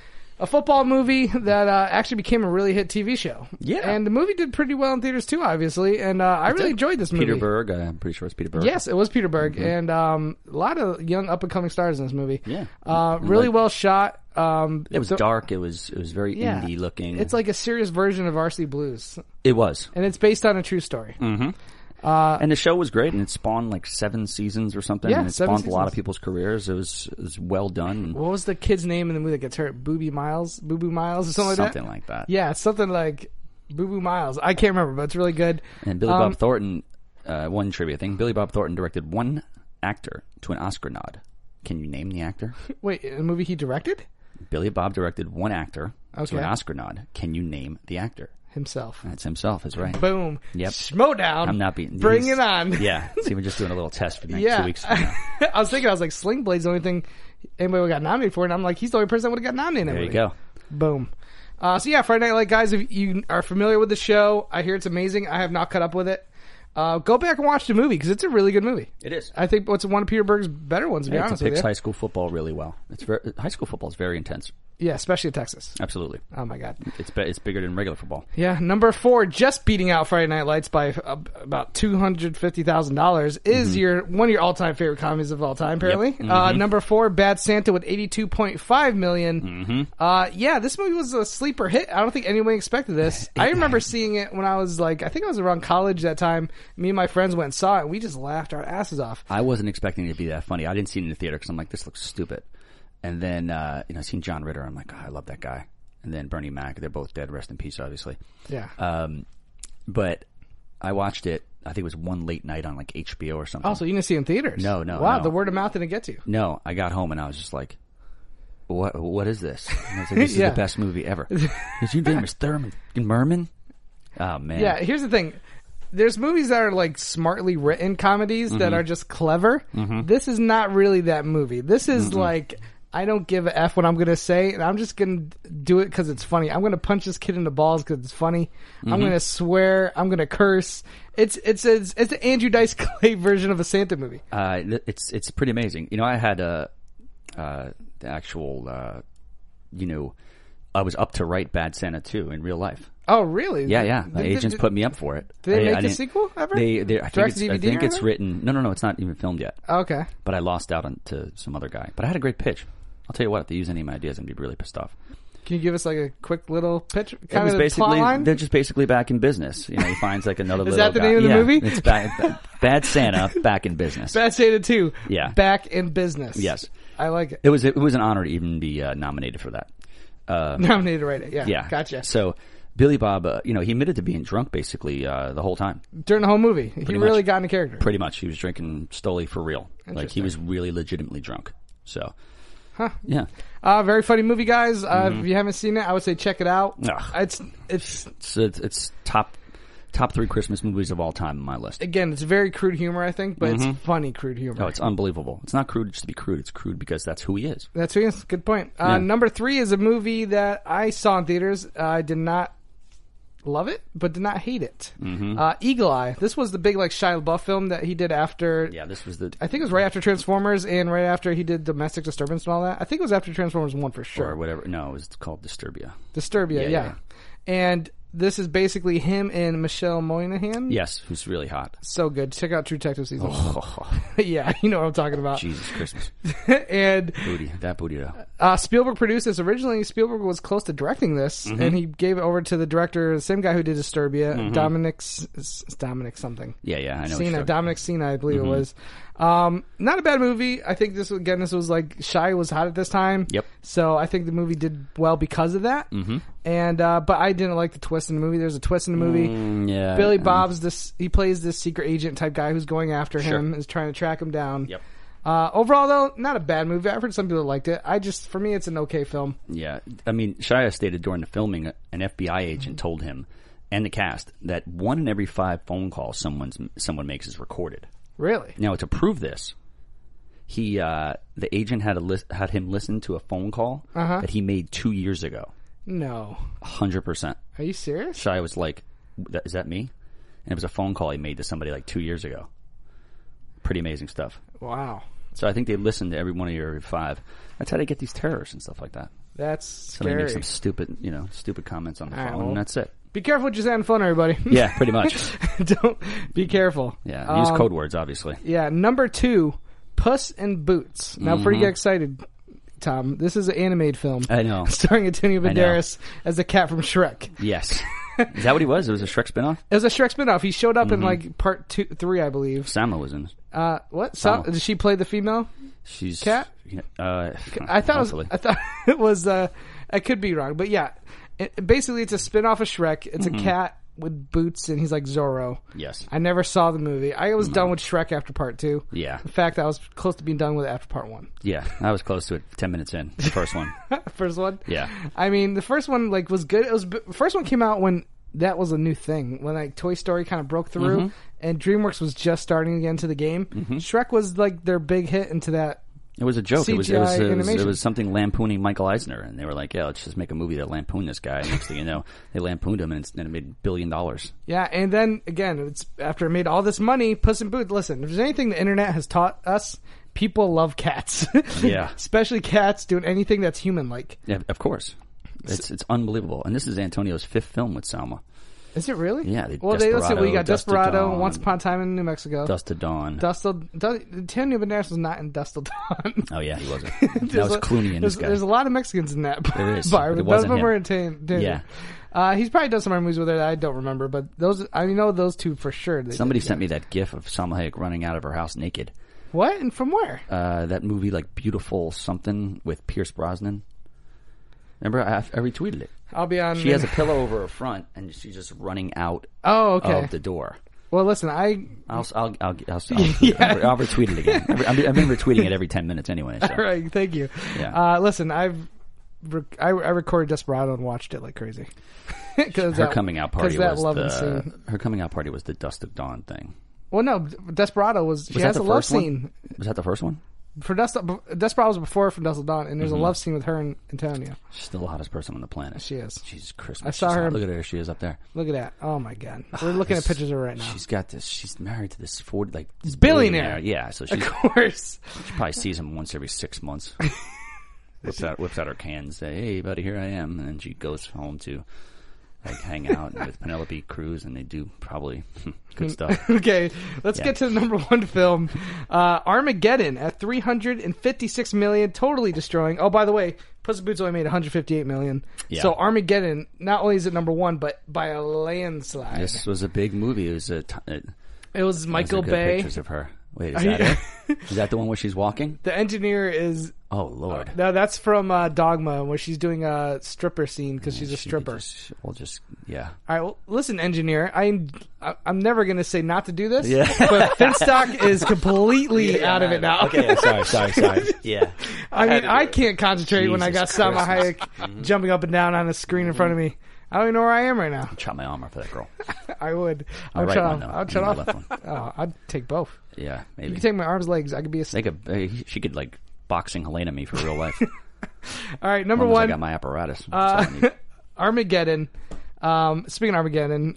C: A football movie that actually became a really hit TV show.
D: Yeah.
C: And the movie did pretty well in theaters too, obviously. And I really enjoyed this movie.
D: Peter Berg. I'm pretty sure it's Peter Berg.
C: Yes, it was Peter Berg. And a lot of young up-and-coming stars in this movie.
D: Yeah.
C: Really well shot.
D: It was dark. It was very indie looking.
C: It's like a serious version of Varsity Blues.
D: It was.
C: And it's based on a true story.
D: Mm-hmm. And the show was great, and it spawned like 7 seasons or something.
C: Yeah,
D: and it
C: 7
D: spawned a lot of
C: seasons.
D: people's careers. It was well done.
C: What was the kid's name in the movie that gets hurt? Boo Boo Miles or something
D: like that.
C: Yeah, it's something like Boo Boo Miles. I can't remember, but it's really good.
D: And Billy Bob Thornton, one trivia thing, Billy Bob Thornton directed one actor to an Oscar nod. Can you name the actor?
C: Wait, in a movie he directed?
D: Billy Bob directed one actor to
C: Okay.
D: an Oscar nod. Can you name the actor?
C: Himself.
D: That's himself, is right.
C: Boom.
D: Yep.
C: Schmo down.
D: I'm not being...
C: Bring it on.
D: Yeah. See, we're just doing a little test for the next 2 weeks from now.
C: I was like, Sling Blade's the only thing anybody would got nominated for, and I'm like, he's the only person that would have got nominated.
D: There you go.
C: Boom. So yeah, Friday Night Light, guys, if you are familiar with the show, I hear it's amazing. I have not caught up with it. Go back and watch the movie because it's a really good movie.
D: It is.
C: I think it's one of Peter Berg's better ones, to be honest
D: It
C: with
D: depicts
C: you.
D: high school football really well. High school football is very intense.
C: Yeah, especially in Texas.
D: Absolutely.
C: Oh my God.
D: It's bigger than regular football.
C: Yeah, number 4, just beating out Friday Night Lights by about $250,000 is one of your all-time favorite comedies of all time, apparently.
D: Yep.
C: Number 4, Bad Santa with $82.5 million. Yeah, this movie was a sleeper hit. I don't think anyone expected this. I remember seeing it when I was I think I was around college that time. Me and my friends went and saw it, and we just laughed our asses off.
D: I wasn't expecting it to be that funny. I didn't see it in the theater because I'm like, this looks stupid. And then, seeing John Ritter, I'm like, oh, I love that guy. And then Bernie Mac, they're both dead. Rest in peace, obviously.
C: Yeah.
D: But I watched it, I think it was one late night on like HBO or something.
C: Oh, so you didn't see it in theaters?
D: No.
C: Wow,
D: no.
C: the word of mouth didn't get to you.
D: No, I got home and I was just like, what is this? And I was like, this is the best movie ever. His name is Thurman Merman? Oh, man.
C: Yeah, here's the thing. there's movies that are like smartly written comedies that are just clever. This is not really that movie. This is like, I don't give a F what I'm going to say, and I'm just going to do it because it's funny. I'm going to punch this kid in the balls because it's funny. I'm going to swear. I'm going to curse. It's the Andrew Dice Clay version of a Santa movie.
D: It's pretty amazing. You know, I had the actual, I was up to write Bad Santa 2 in real life.
C: Oh, really?
D: Yeah. My agents put me up for it.
C: Did they make the sequel ever?
D: I think it's written. No, it's not even filmed yet.
C: Okay.
D: But I lost out to some other guy. But I had a great pitch. I'll tell you what, if they use any of my ideas, I'm going to be really pissed off.
C: Can you give us like a quick little pitch?
D: It was basically, they're just basically back in business. You know, he finds like another
C: Is
D: little
C: that the name of the movie?
D: It's Bad Santa, back in business.
C: Bad Santa 2.
D: Yeah.
C: Back in business.
D: Yes.
C: I like it.
D: It was an honor to even be nominated for that.
C: Nominated to write it. Yeah. Gotcha.
D: So Billy Bob, he admitted to being drunk basically the whole time.
C: During the whole movie. He really got into character.
D: Pretty much. He was drinking Stoli for real. Like he was really legitimately drunk. So, yeah.
C: Very funny movie, guys. If you haven't seen it, I would say check it out.
D: It's top 3 Christmas movies of all time on my list.
C: Again, it's very crude humor, I think, but it's funny crude humor.
D: Oh, it's unbelievable. It's not crude just to be crude. It's crude because that's who he is.
C: That's who he is. Good point. Number 3 is a movie that I saw in theaters. I did not love it, but did not hate it. Eagle Eye. This was the big like Shia LaBeouf film that he did after.
D: Yeah, this was
C: I think it was right after Transformers and right after he did Domestic Disturbance and all that. I think it was after Transformers 1 for sure.
D: Or whatever. No, it was called Disturbia.
C: Yeah. And this is basically him and Michelle Monaghan.
D: Yes, who's really hot.
C: So good. Check out True Detective season 1. Yeah, you know what I'm talking about.
D: Jesus Christmas.
C: And
D: that booty though.
C: Spielberg produced this. Originally, Spielberg was close to directing this, and he gave it over to the director, the same guy who did Disturbia, Dominic something.
D: Yeah, I know.
C: Dominic Sena, I believe it was. Not a bad movie. I think this was like Shia was hot at this time.
D: Yep.
C: So I think the movie did well because of that. And but I didn't like the twist in the movie. There's a twist in the movie.
D: Yeah.
C: Billy Bob's he plays this secret agent type guy who's going after him, is trying to track him down.
D: Yep.
C: Overall, though, not a bad movie. I've heard some people liked it. For me, it's an okay film.
D: Yeah. I mean, Shia stated during the filming, an FBI agent told him and the cast that 1 in every 5 phone calls someone makes is recorded.
C: Really?
D: Now, to prove this, the agent had him listen to a phone call that he made 2 years ago.
C: No.
D: 100%.
C: Are you serious?
D: Shia was like, is that me? And it was a phone call he made to somebody like 2 years ago. Pretty amazing stuff.
C: Wow.
D: So I think they listened to every one of your every 5. That's how they get these terrorists and stuff like that.
C: That's
D: scary.
C: So
D: they make some stupid comments on the phone, and that's it.
C: Be careful what you say on the phone, everybody.
D: Yeah, pretty much.
C: Don't be careful.
D: Yeah, use code words, obviously.
C: Yeah, number 2, Puss in Boots. Now, before you get excited, Tom, this is an animated film.
D: I know.
C: Starring Antonio Banderas as the cat from Shrek.
D: Yes. Is that what he was? It was a Shrek spinoff?
C: It was a Shrek spinoff. He showed up in like part 3, I believe.
D: Salma was in it.
C: What? Did she play the female?
D: She's
C: cat. I thought it was. I could be wrong, but yeah. Basically, it's a spinoff of Shrek. It's a cat with boots, and he's like Zorro.
D: Yes.
C: I never saw the movie. I was done with Shrek after part 2.
D: Yeah.
C: In fact, I was close to being done with it after part 1.
D: Yeah, I was close to it 10 minutes in. The first one.
C: First one?
D: Yeah.
C: I mean, the first one was good. The first one came out when that was a new thing, when like Toy Story kind of broke through, and DreamWorks was just starting to get into the game. Shrek was like their big hit into that.
D: It was a joke.
C: CGI
D: It was something lampooning Michael Eisner, and they were like, "Yeah, let's just make a movie that lampooned this guy." And next thing you know, they lampooned him, and it made $1 billion.
C: Yeah, and then again, it's after it made all this money. Puss in Boots. Listen, if there's anything the internet has taught us, people love cats.
D: Yeah,
C: especially cats doing anything that's human-like.
D: Yeah, of course. It's unbelievable, and this is Antonio's 5th film with Salma.
C: Is it really?
D: Yeah.
C: We got Desperado, Once Upon a Time in New Mexico.
D: Dusk to Dawn.
C: Antonio Banderas was not in Dusk to Dawn.
D: Oh, yeah, he wasn't. That was Clooney in this guy.
C: There's a lot of Mexicans in that
D: there is,
C: bar.
D: but it wasn't
C: him. Yeah. He's probably done some other movies with her that I don't remember, but I know those two for sure.
D: Somebody sent me that gif of Salma Hayek running out of her house naked.
C: What? And from where?
D: That movie, like Beautiful Something with Pierce Brosnan. Remember, I retweeted it.
C: I'll be on.
D: She has a pillow over her front, and she's just running out.
C: Of the
D: door.
C: Well, listen,
D: I'll retweet it again. I've been retweeting it every 10 minutes anyway. So.
C: All right, thank you.
D: Yeah.
C: Listen, I recorded Desperado and watched it like crazy.
D: Her coming out party was
C: scene.
D: Her coming out party was the Dust of Dawn thing.
C: Well, no, Desperado was she has a love scene.
D: Was that the first one?
C: For Desperado was before From Dusk Till Dawn, and there's a love scene with her and Antonio.
D: She's still the hottest person on the planet.
C: She is.
D: She's Christmas.
C: I saw her.
D: Look at her. She is up there.
C: Look at that. Oh my God. We're looking at pictures of her right now.
D: She's got this. She's married to this
C: billionaire.
D: Yeah. So
C: of course.
D: She probably sees him once every 6 months. whips out her cans. Say, "Hey, buddy, here I am," and then she goes home to hang out with Penelope Cruz, and they do probably good stuff.
C: Okay, let's get to the number one film, Armageddon, at $356 million, totally destroying. Oh, by the way, Puss in Boots only made $158 million. Yeah. So Armageddon, not only is it number one, but by a landslide.
D: This was a big movie.
C: It was Michael Bay.
D: Pictures of her. Wait, is that it? Is that the one where she's walking?
C: The engineer is...
D: Oh, Lord.
C: No, that's from Dogma, where she's doing a stripper scene because she's a stripper.
D: Yeah.
C: All right, well, listen, engineer, I'm never going to say not to do this,
D: yeah.
C: but Finstock is completely out of it now.
D: Okay, sorry. Yeah.
C: I can't concentrate when I got Salma Hayek jumping up and down on the screen in front of me. I don't even know where I am right now.
D: I'd chop my arm off for that girl.
C: I would.
D: I'll
C: cut off. Oh, I'd take both.
D: Yeah, maybe.
C: You can take my arms, legs. I could be a...
D: She could, boxing Helena me for real life.
C: All right, number one.
D: I got my apparatus.
C: Armageddon. Speaking of Armageddon,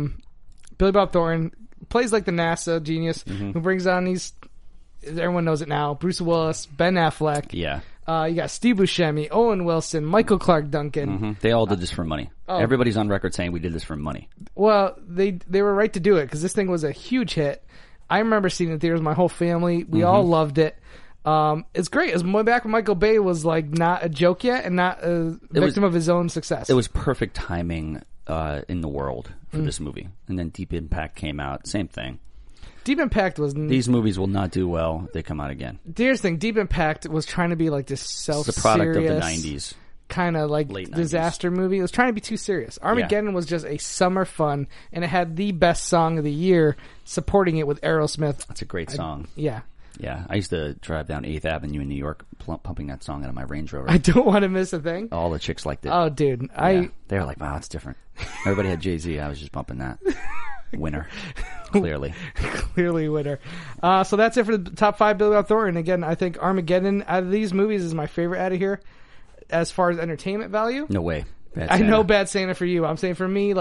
C: Billy Bob Thornton plays like the NASA genius who brings on these... Everyone knows it now. Bruce Willis, Ben Affleck.
D: Yeah.
C: You got Steve Buscemi, Owen Wilson, Michael Clark Duncan.
D: They all did this for money. Everybody's on record saying we did this for money.
C: Well, they were right to do it because this thing was a huge hit. I remember seeing it in theaters. My whole family, we all loved it. It's great. It was back when Michael Bay was not a joke yet and not a victim of his own success.
D: It was perfect timing in the world for this movie. And then Deep Impact came out. Same thing.
C: Deep Impact was...
D: These movies will not do well. They come out again.
C: Here's the thing. Deep Impact was trying to be like this self-serious...
D: It's the product of the 90s.
C: Kind of like disaster movie. It was trying to be too serious. Armageddon was just a summer fun, and it had the best song of the year supporting it with Aerosmith.
D: That's a great song.
C: Yeah.
D: Yeah, I used to drive down 8th Avenue in New York pumping that song out of my Range Rover.
C: I don't want to miss a thing.
D: All the chicks liked it.
C: Oh, dude.
D: They were like, wow, it's different. Everybody had Jay-Z. I was just bumping that. Winner. Clearly.
C: Clearly winner. So that's it for the top 5 Billy Bob Thornton. Again, I think Armageddon out of these movies is my favorite out of here as far as entertainment value.
D: No way.
C: I know Bad Santa for you. I'm saying for me,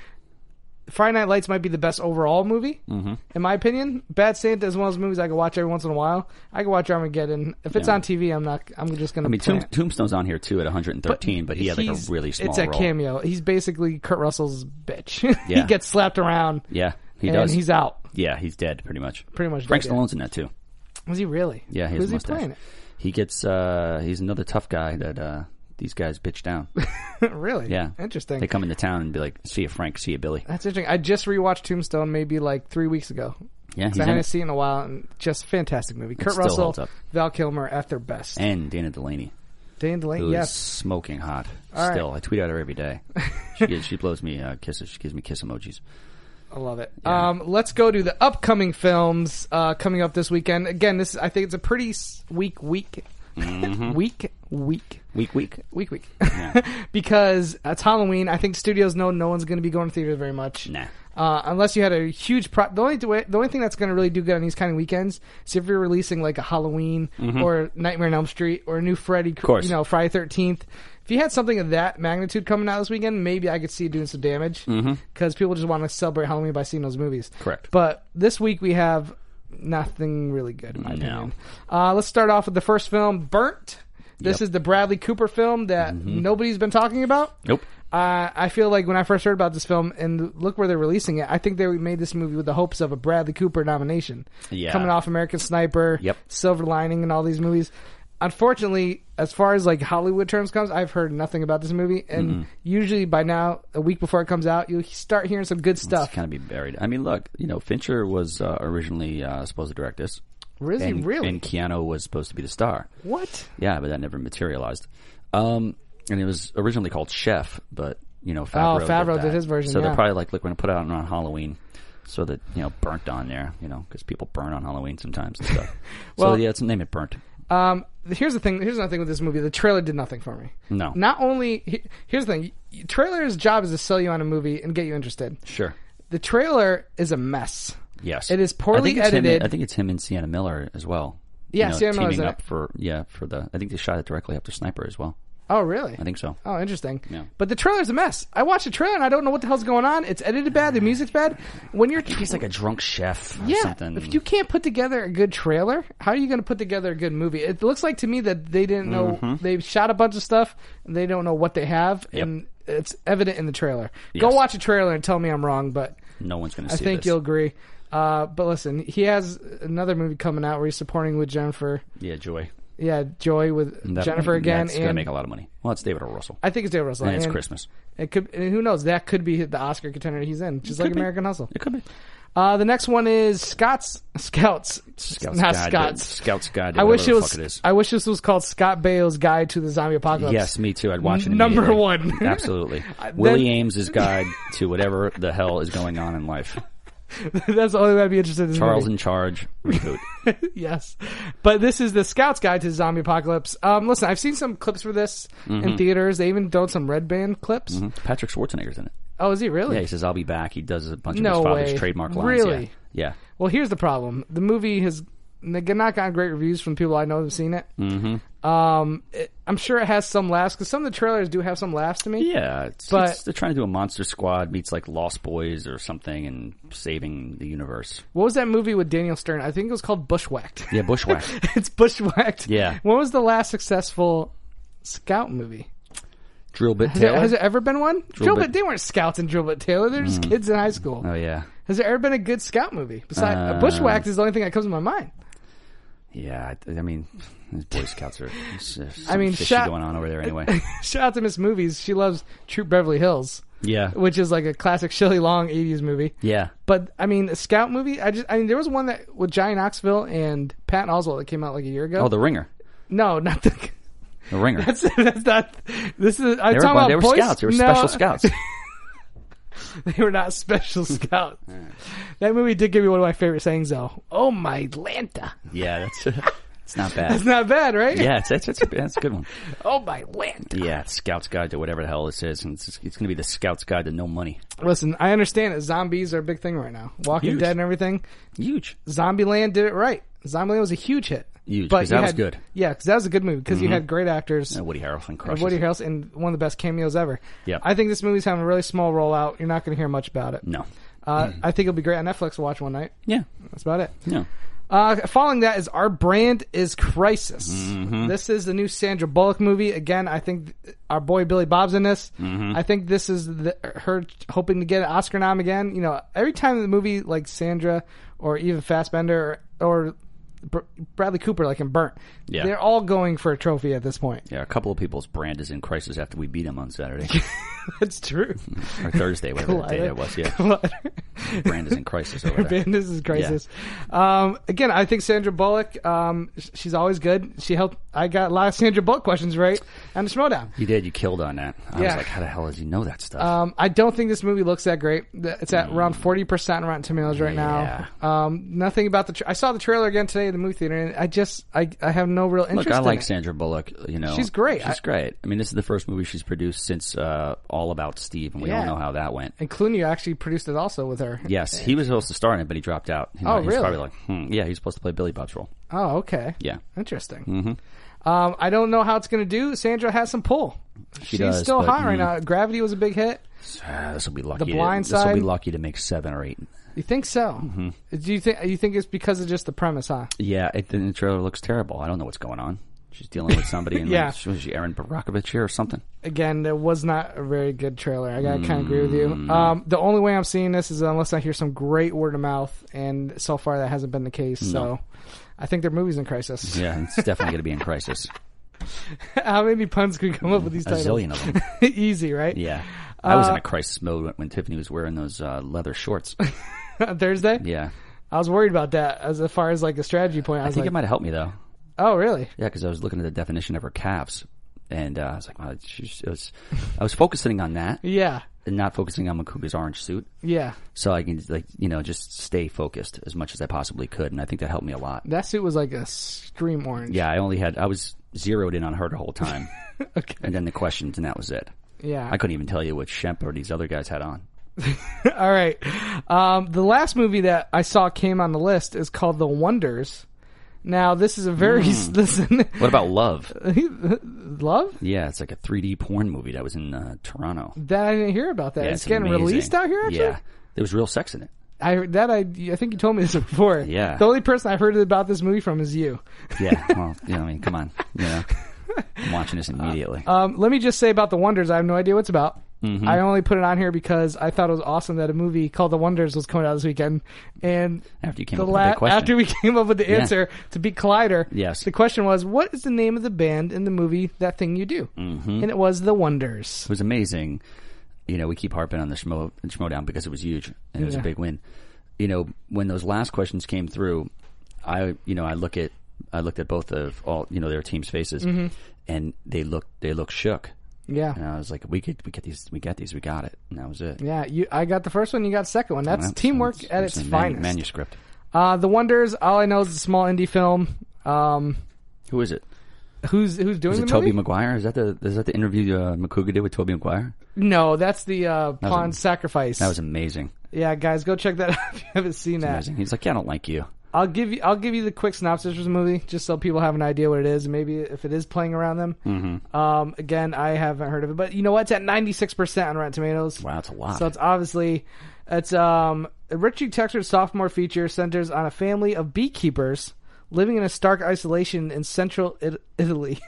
C: Friday Night Lights might be the best overall movie, in my opinion. Bad Santa is one of those movies I can watch every once in a while. I can watch Armageddon. If it's on TV, I'm just going to
D: Tombstone's on here too at 113, but he had a really small role.
C: It's a cameo. He's basically Kurt Russell's bitch. He gets slapped around.
D: Yeah, he does.
C: And he's out.
D: Yeah, he's dead pretty much.
C: Frank
D: Stallone's in that too.
C: Was he really?
D: Yeah,
C: who's he playing it?
D: He gets, he's another tough guy that these guys bitch down.
C: Really?
D: Yeah.
C: Interesting.
D: They come into town and be like, see you, Frank, see you, Billy.
C: That's interesting. I just rewatched Tombstone maybe 3 weeks ago.
D: Yeah,
C: I hadn't seen it in a while, and just fantastic movie. Kurt Russell, Val Kilmer at their best.
D: And Dana Delaney.
C: Dana Delaney,
D: who's
C: yes.
D: smoking hot.
C: All
D: still.
C: right.
D: I tweet at her every day. She blows me kisses. She gives me kiss emojis. I
C: love it.
D: Yeah.
C: Let's go to the upcoming films coming up this weekend. Again, I think it's a pretty week.
D: Mm-hmm.
C: Week.
D: Yeah.
C: Because it's Halloween. I think studios know no one's going to be going to theaters very much.
D: Nah.
C: Unless you had a huge... the only thing that's going to really do good on these kind of weekends is if you're releasing a Halloween or Nightmare on Elm Street or a new Freddy, Friday 13th. If you had something of that magnitude coming out this weekend, maybe I could see it doing some damage because people just want to celebrate Halloween by seeing those movies.
D: Correct.
C: But this week we have nothing really good in my opinion. Let's start off with the first film, Burnt. This is the Bradley Cooper film that nobody's been talking about.
D: Nope.
C: I feel like when I first heard about this film and look where they're releasing it, I think they made this movie with the hopes of a Bradley Cooper nomination.
D: Yeah.
C: Coming off American Sniper, Silver Lining, and all these movies. Unfortunately, as far as Hollywood terms comes, I've heard nothing about this movie, and usually by now, a week before it comes out, you'll start hearing some good stuff.
D: It's kind of be buried. I mean, look, Fincher was originally supposed to direct this.
C: Really?
D: And Keanu was supposed to be the star.
C: What?
D: Yeah, but that never materialized. And it was originally called Chef, but Favreau
C: did his version.
D: So they're probably look, we're going to put it out on Halloween. So that, Burnt on there, because people burn on Halloween sometimes and stuff. So, let's name it Burnt.
C: Here's the thing. Here's another thing with this movie. The trailer did nothing for me.
D: No.
C: Not only... Here's the thing. Trailer's job is to sell you on a movie and get you interested.
D: Sure.
C: The trailer is a mess.
D: Yes.
C: It is poorly edited.
D: I think it's him and Sienna Miller as well.
C: Yeah, Sienna Miller's
D: teaming
C: in
D: up for the... I think they shot it directly after Sniper as well.
C: Oh, really?
D: I think so.
C: Oh, interesting.
D: Yeah.
C: But the trailer's a mess. I watched the trailer and I don't know what the hell's going on. It's edited bad. The music's bad. When you're...
D: He's like a drunk chef or something.
C: If you can't put together a good trailer, how are you going to put together a good movie? It looks like to me that they didn't know... They shot a bunch of stuff and they don't know what they have.
D: Yep.
C: And it's evident in the trailer.
D: Yes.
C: Go watch a trailer and tell me I'm wrong, but...
D: No one's going to see
C: this. I think you'll agree. But listen, he has another movie coming out where he's supporting with Jennifer.
D: Yeah, Joy.
C: Yeah, Joy with Jennifer again.
D: It's going to make a lot of money. Well, it's David O. Russell.
C: I think it's David Russell.
D: And it's Christmas.
C: It could, and who knows? That could be the Oscar contender he's in, just like American Hustle.
D: It could be.
C: The next one is Scouts,
D: Scouts Guide.
C: I wish I wish this was called Scott Bale's Guide to the Zombie Apocalypse.
D: Yes, me too. I'd watch it.
C: Number one.
D: Absolutely. Willie Ames's guide to whatever the hell is going on in life.
C: That's the only way I'd be interested in this
D: Charles
C: movie.
D: in Charge reboot.
C: Yes. But this is the Scout's Guide to the Zombie Apocalypse. Listen, I've seen some clips for this in theaters. They even done some Red Band clips.
D: Patrick Schwarzenegger's in it.
C: Oh, is he really?
D: Yeah, he says, I'll be back. He does a bunch of his father's trademark lines.
C: Really?
D: Yeah.
C: Well, here's the problem. The movie has not gotten great reviews from people I know who've seen it. I'm sure it has some laughs, because some of the trailers do have some laughs to me.
D: Yeah, but they're trying to do a Monster Squad meets like Lost Boys or something and saving the universe.
C: What was that movie with Daniel Stern? I think it was called Bushwhacked.
D: Yeah, Bushwhacked.
C: It's Bushwhacked.
D: Yeah.
C: When was the last successful Scout movie?
D: Drill Bit Taylor?
C: Has there ever been one? Drill Bit, they weren't scouts in Drill Bit Taylor. They're just kids in high school.
D: Oh, yeah.
C: Has there ever been a good Scout movie? Besides, Bushwhacked is the only thing that comes to my mind.
D: Yeah, I mean, Boy Scouts are fishy going on over there anyway.
C: Shout out to Miss Movies. She loves Troop Beverly Hills.
D: Yeah.
C: Which is like a classic Shelley Long 80s movie.
D: Yeah.
C: But, I mean, a Scout movie, there was one that with Johnny Knoxville and Patton Oswalt that came out like a year ago.
D: Oh, The Ringer.
C: No, not The
D: Ringer.
C: That's not. This is.
D: They were scouts. They were special scouts.
C: They were not special scouts. That movie did give me one of my favorite sayings, though. Oh my Lanta.
D: Yeah, it's not bad.
C: That's not bad, right?
D: Yeah, it's a good one.
C: Oh my Lanta.
D: Yeah, it's Scout's Guide to whatever the hell this is, and it's going to be the Scout's Guide to no money.
C: Listen, I understand that zombies are a big thing right now. Walking Dead and everything.
D: Huge.
C: Zombieland did it right. Zombieland was a huge hit.
D: Huge, because that was good.
C: Yeah, because that was a good movie, because you had great actors.
D: And Woody Harrelson crushes.
C: Woody Harrelson, and one of the best cameos ever.
D: Yeah.
C: I think this movie's having a really small rollout. You're not going to hear much about it.
D: No.
C: I think it'll be great on Netflix to watch one night.
D: Yeah.
C: That's about it.
D: Yeah.
C: Following that is Our Brand is Crisis. This is the new Sandra Bullock movie. Again, I think our boy Billy Bob's in this. I think this is her hoping to get an Oscar nom again. You know, every time the movie like Sandra or even Fassbender or Bradley Cooper, like in Burnt, they're all going for a trophy at this point.
D: Yeah, a couple of people's brand is in crisis after we beat them on Saturday.
C: That's true.
D: Or Thursday, whatever day that was. Yeah. Brand is in crisis over there.
C: Brand is in crisis. Yeah. Again, I think Sandra Bullock, she's always good. She helped. I got a lot of Sandra Bullock questions right on the Schmodown.
D: You did. You killed on that. I was like, how the hell does he know that stuff?
C: I don't think this movie looks that great. It's at around 40% on Rotten Tomatoes right now. Nothing about I saw the trailer again today in the movie theater, and I have no real interest.
D: Look, I like
C: in it.
D: Sandra Bullock. You know,
C: she's great.
D: She's great. I mean, this is the first movie she's produced since All About Steve, and we all know how that went.
C: And Clooney actually produced it also with her.
D: Yes, he was supposed to star in it, but he dropped out. You know,
C: really?
D: He's probably like, yeah, he's supposed to play Billy Bob's role.
C: Oh, okay.
D: Yeah.
C: Interesting. I don't know how it's going to do. Sandra has some pull. She's still hot right now. Gravity was a big hit.
D: This will be lucky.
C: The Blind Side.
D: This will be lucky to make 7 or 8.
C: You think so? Do you think it's because of just the premise, huh?
D: Yeah, the trailer looks terrible. I don't know what's going on. She's dealing with somebody, and was she Erin Brockovich here or something?
C: Again, it was not a very good trailer. I gotta kind of agree with you. The only way I'm seeing this is unless I hear some great word of mouth, and so far that hasn't been the case. No. So, I think their movie's in crisis.
D: Yeah, it's definitely going to be in crisis.
C: How many puns could we come up with these titles?
D: A zillion of them.
C: Easy, right?
D: Yeah. I was in a crisis mode when Tiffany was wearing those leather shorts.
C: On Thursday?
D: Yeah.
C: I was worried about that as far as like a strategy point.
D: I think it might have helped me though.
C: Oh, really?
D: Yeah, because I was looking at the definition of her calves, and I was like, well, I was focusing on that.
C: Yeah.
D: not focusing on Makuga's orange suit.
C: Yeah.
D: So I can just stay focused as much as I possibly could, and I think that helped me a lot.
C: That suit was like a scream orange.
D: Yeah, I was zeroed in on her the whole time.
C: Okay.
D: And then the questions, and that was it.
C: Yeah.
D: I couldn't even tell you what Shemp or these other guys had on.
C: All right. The last movie that I saw came on the list is called The Wonders. Now, this is a very... Listen.
D: What about Love?
C: Love?
D: Yeah, it's like a 3D porn movie that was in Toronto.
C: I didn't hear about that.
D: Yeah,
C: it's getting
D: amazing.
C: released out here, actually?
D: Yeah. There was real sex in it.
C: I heard that. I think you told me this before.
D: Yeah.
C: The only person I've heard about this movie from is you.
D: Yeah. Well, come on. I'm watching this immediately.
C: Let me just say about The Wonders, I have no idea what it's about.
D: Mm-hmm.
C: I only put it on here because I thought it was awesome that a movie called The Wonders was coming out this weekend. And
D: after you came up with the question.
C: After we came up with the answer to beat Collider,
D: yes.
C: The question was, what is the name of the band in the movie That Thing You Do?
D: Mm-hmm.
C: And it was The Wonders.
D: It was amazing. We keep harping on the Schmodown because it was huge and it was a big win. When those last questions came through, I looked at both of all their team's faces, and they looked shook.
C: Yeah,
D: and I was like, we got it, and that was it.
C: Yeah, I got the first one, you got the second one. That's teamwork at its finest.
D: Manuscript.
C: The Wonders. All I know is it's a small indie film.
D: Who is it?
C: Who's doing
D: is
C: the
D: it
C: movie?
D: Tobey Maguire? Is that the interview Makuga did with Tobey Maguire?
C: No, that's the Pawn Sacrifice.
D: That was amazing.
C: Yeah, guys, go check that out if you haven't seen that.
D: Amazing. He's like, yeah, I don't like you.
C: I'll give you the quick synopsis of the movie, just so people have an idea what it is, and maybe if it is playing around them.
D: Mm-hmm.
C: Again, I haven't heard of it, but you know what? It's at 96% on Rotten Tomatoes.
D: Wow, that's a lot.
C: So it's obviously a Richie Texer's sophomore feature centers on a family of beekeepers living in a stark isolation in central Italy.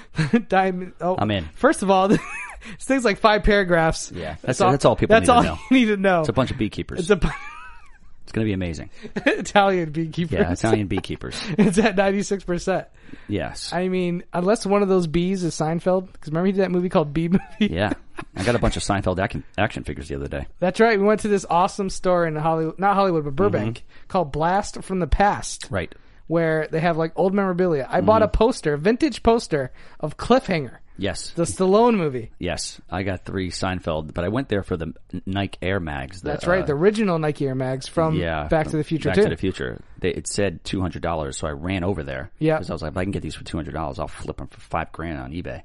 D: I'm in.
C: First of all, this thing's like 5 paragraphs.
D: Yeah, that's all people need to know.
C: That's all you need to know.
D: It's a bunch of beekeepers. It's going to be amazing.
C: Italian beekeepers.
D: Yeah, Italian beekeepers.
C: It's at 96%.
D: Yes.
C: I mean, unless one of those bees is Seinfeld. Because remember he did that movie called Bee Movie?
D: Yeah. I got a bunch of Seinfeld action figures the other day.
C: That's right. We went to this awesome store in Hollywood, not Hollywood, but Burbank, called Blast from the Past.
D: Right.
C: Where they have like old memorabilia. I bought a vintage poster of Cliffhanger.
D: Yes.
C: The Stallone movie.
D: Yes. I got 3 Seinfeld, but I went there for the Nike Air Mags.
C: That's right. The original Nike Air Mags from Back to the Future,
D: Back to the Future. It said $200, so I ran over there.
C: Yeah.
D: Because I was like, if I can get these for $200, I'll flip them for $5,000 on eBay.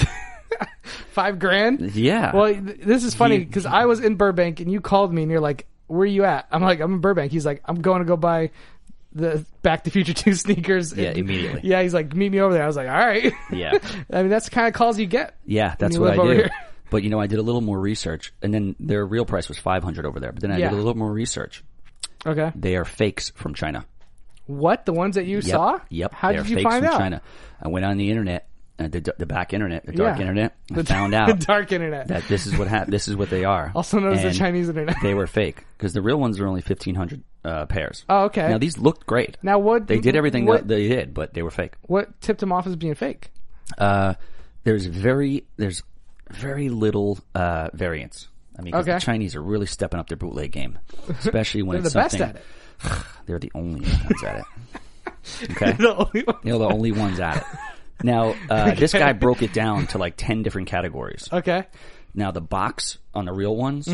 C: $5,000?
D: Yeah.
C: Well, this is funny because I was in Burbank and you called me and you're like, where are you at? I'm like, I'm in Burbank. He's like, I'm going to go buy the Back to the Future 2 sneakers.
D: Yeah, immediately.
C: Yeah, he's like, meet me over there. I was like, all right.
D: Yeah.
C: I mean, that's the kind of calls you get.
D: Yeah, that's what I do. But, I did a little more research, and then their real price was $500 over there. But then I did a little more research.
C: Okay.
D: They are fakes from China.
C: What? The ones that you saw?
D: Yep.
C: How did you find out?
D: They are fakes from China. I went on the internet, the back internet, the dark internet, and found out
C: the dark internet
D: that this is what this is what they are.
C: Also known as the Chinese internet.
D: They were fake because the real ones are only 1,500 pairs.
C: Oh, okay.
D: Now these looked great.
C: Now what?
D: They did everything that they did, but they were fake.
C: What tipped them off as being fake?
D: There's very little variance. I mean, 'cause the Chinese are really stepping up their bootleg game, especially when
C: they're
D: it's
C: the
D: something.
C: best at it.
D: They're the only ones at it. Okay,
C: they're
D: the only ones at it. Now, this guy broke it down to like 10 different categories.
C: Okay.
D: Now, the box on the real ones,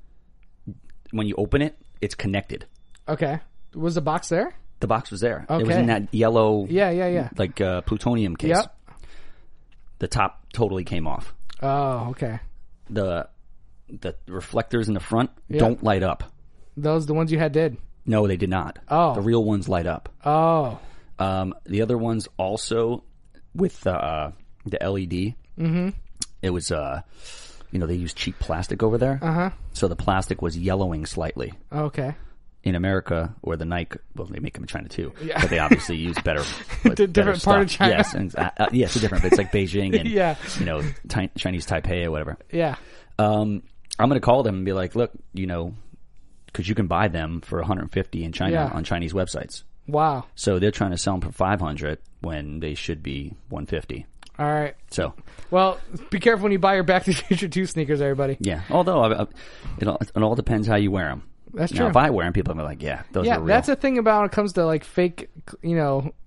D: when you open it, it's connected.
C: Okay. Was the box there?
D: The box was there.
C: Okay.
D: It was in that yellow, like plutonium case.
C: Yep.
D: The top totally came off.
C: Oh, okay.
D: The reflectors in the front don't light up.
C: Those, the ones you had did?
D: No, they did not.
C: Oh.
D: The real ones light up.
C: Oh.
D: The other ones also with the LED. Mm-hmm. It was, they used cheap plastic over there.
C: Uh-huh.
D: So the plastic was yellowing slightly.
C: Okay.
D: In America, or the Nike, well, they make them in China too,
C: yeah.
D: but they obviously use better.
C: Different part of China.
D: Yes, and, it's different. But it's like Beijing and Chinese Taipei or whatever.
C: Yeah.
D: I'm going to call them and be like, look, because you can buy them for $150 in China on Chinese websites.
C: Wow.
D: So they're trying to sell them for $500 when they should be $150.
C: All right.
D: So,
C: well, be careful when you buy your Back to the Future 2 sneakers, everybody.
D: Yeah. Although it all depends how you wear them.
C: That's true.
D: Now, if I wear them, people are like, "Yeah, those are real."
C: That's the thing about when it comes to like fake,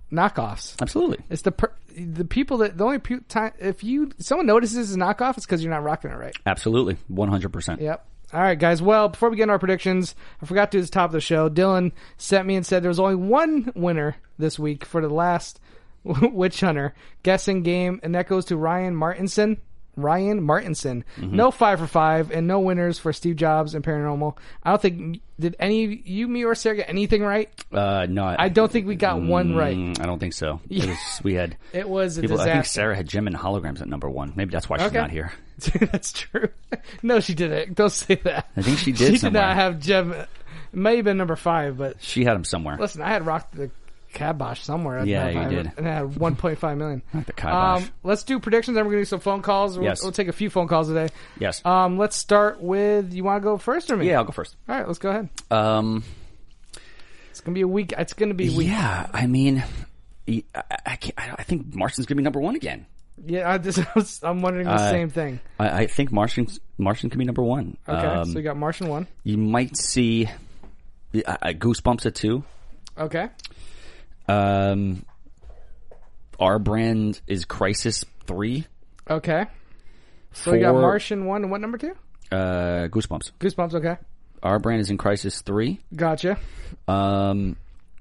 C: knockoffs.
D: Absolutely.
C: It's the people that the only time if someone notices it's a knockoff, it's because you're not rocking it right.
D: Absolutely, 100%.
C: Yep. All right, guys. Well, before we get into our predictions, I forgot to do the top of the show. Dylan sent me and said there was only one winner this week for the last Witch Hunter guessing game, and that goes to Ryan Martinson. No 5 for 5, and no winners for Steve Jobs and Paranormal. I don't think did any you, me, or Sarah get anything right.
D: No,
C: I don't think we got one right.
D: I don't think so. We had.
C: It was a
D: people,
C: disaster.
D: I think Sarah had Jim and holograms at number 1. Maybe that's why she's not here.
C: That's true. No, she didn't. Don't say that.
D: I think she did.
C: She did not have Jim. It may have been number 5, but
D: she had him somewhere.
C: Listen, I had rocked the Kibosh somewhere.
D: Yeah, you did.
C: And I had 1.5 million.
D: Not the Kibosh.
C: Let's do predictions, then we're going to do some phone calls.
D: Yes.
C: We'll take a few phone calls today.
D: Yes.
C: Let's start with, you want to go first or me?
D: Yeah, I'll go first.
C: All right, let's go ahead. It's going to be a week. It's going to be a week.
D: Yeah, I mean, I think Martian's going to be number 1 again.
C: Yeah, I'm wondering the same thing.
D: I think Martian can be number 1.
C: Okay, so you got Martian 1.
D: You might see Goosebumps at 2.
C: Okay.
D: Our brand is Crisis 3.
C: Okay. So we got Martian 1 and what number 2?
D: Goosebumps.
C: Goosebumps, okay.
D: Our brand is in Crisis 3.
C: Gotcha.
D: Bridge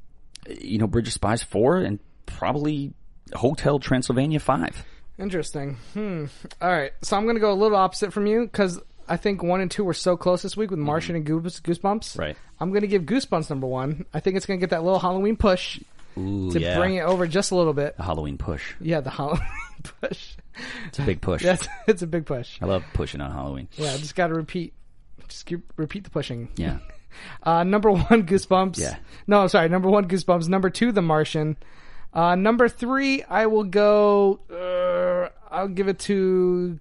D: of Spies 4 and probably Hotel Transylvania 5.
C: Interesting. All right. So I'm going to go a little opposite from you because I think 1 and 2 were so close this week with Martian and Goosebumps.
D: Right.
C: I'm going to give Goosebumps number 1. I think it's going to get that little Halloween push to bring it over just a little bit.
D: The Halloween push.
C: Yeah, the Halloween push.
D: It's a big push.
C: It's a big push.
D: I love pushing on Halloween.
C: Yeah, I just got to repeat. Just repeat the pushing.
D: Yeah.
C: Number 1, Goosebumps.
D: Yeah.
C: No, sorry. Number 1, Goosebumps. Number 2, The Martian. Number 3, I will go. I'll give it to.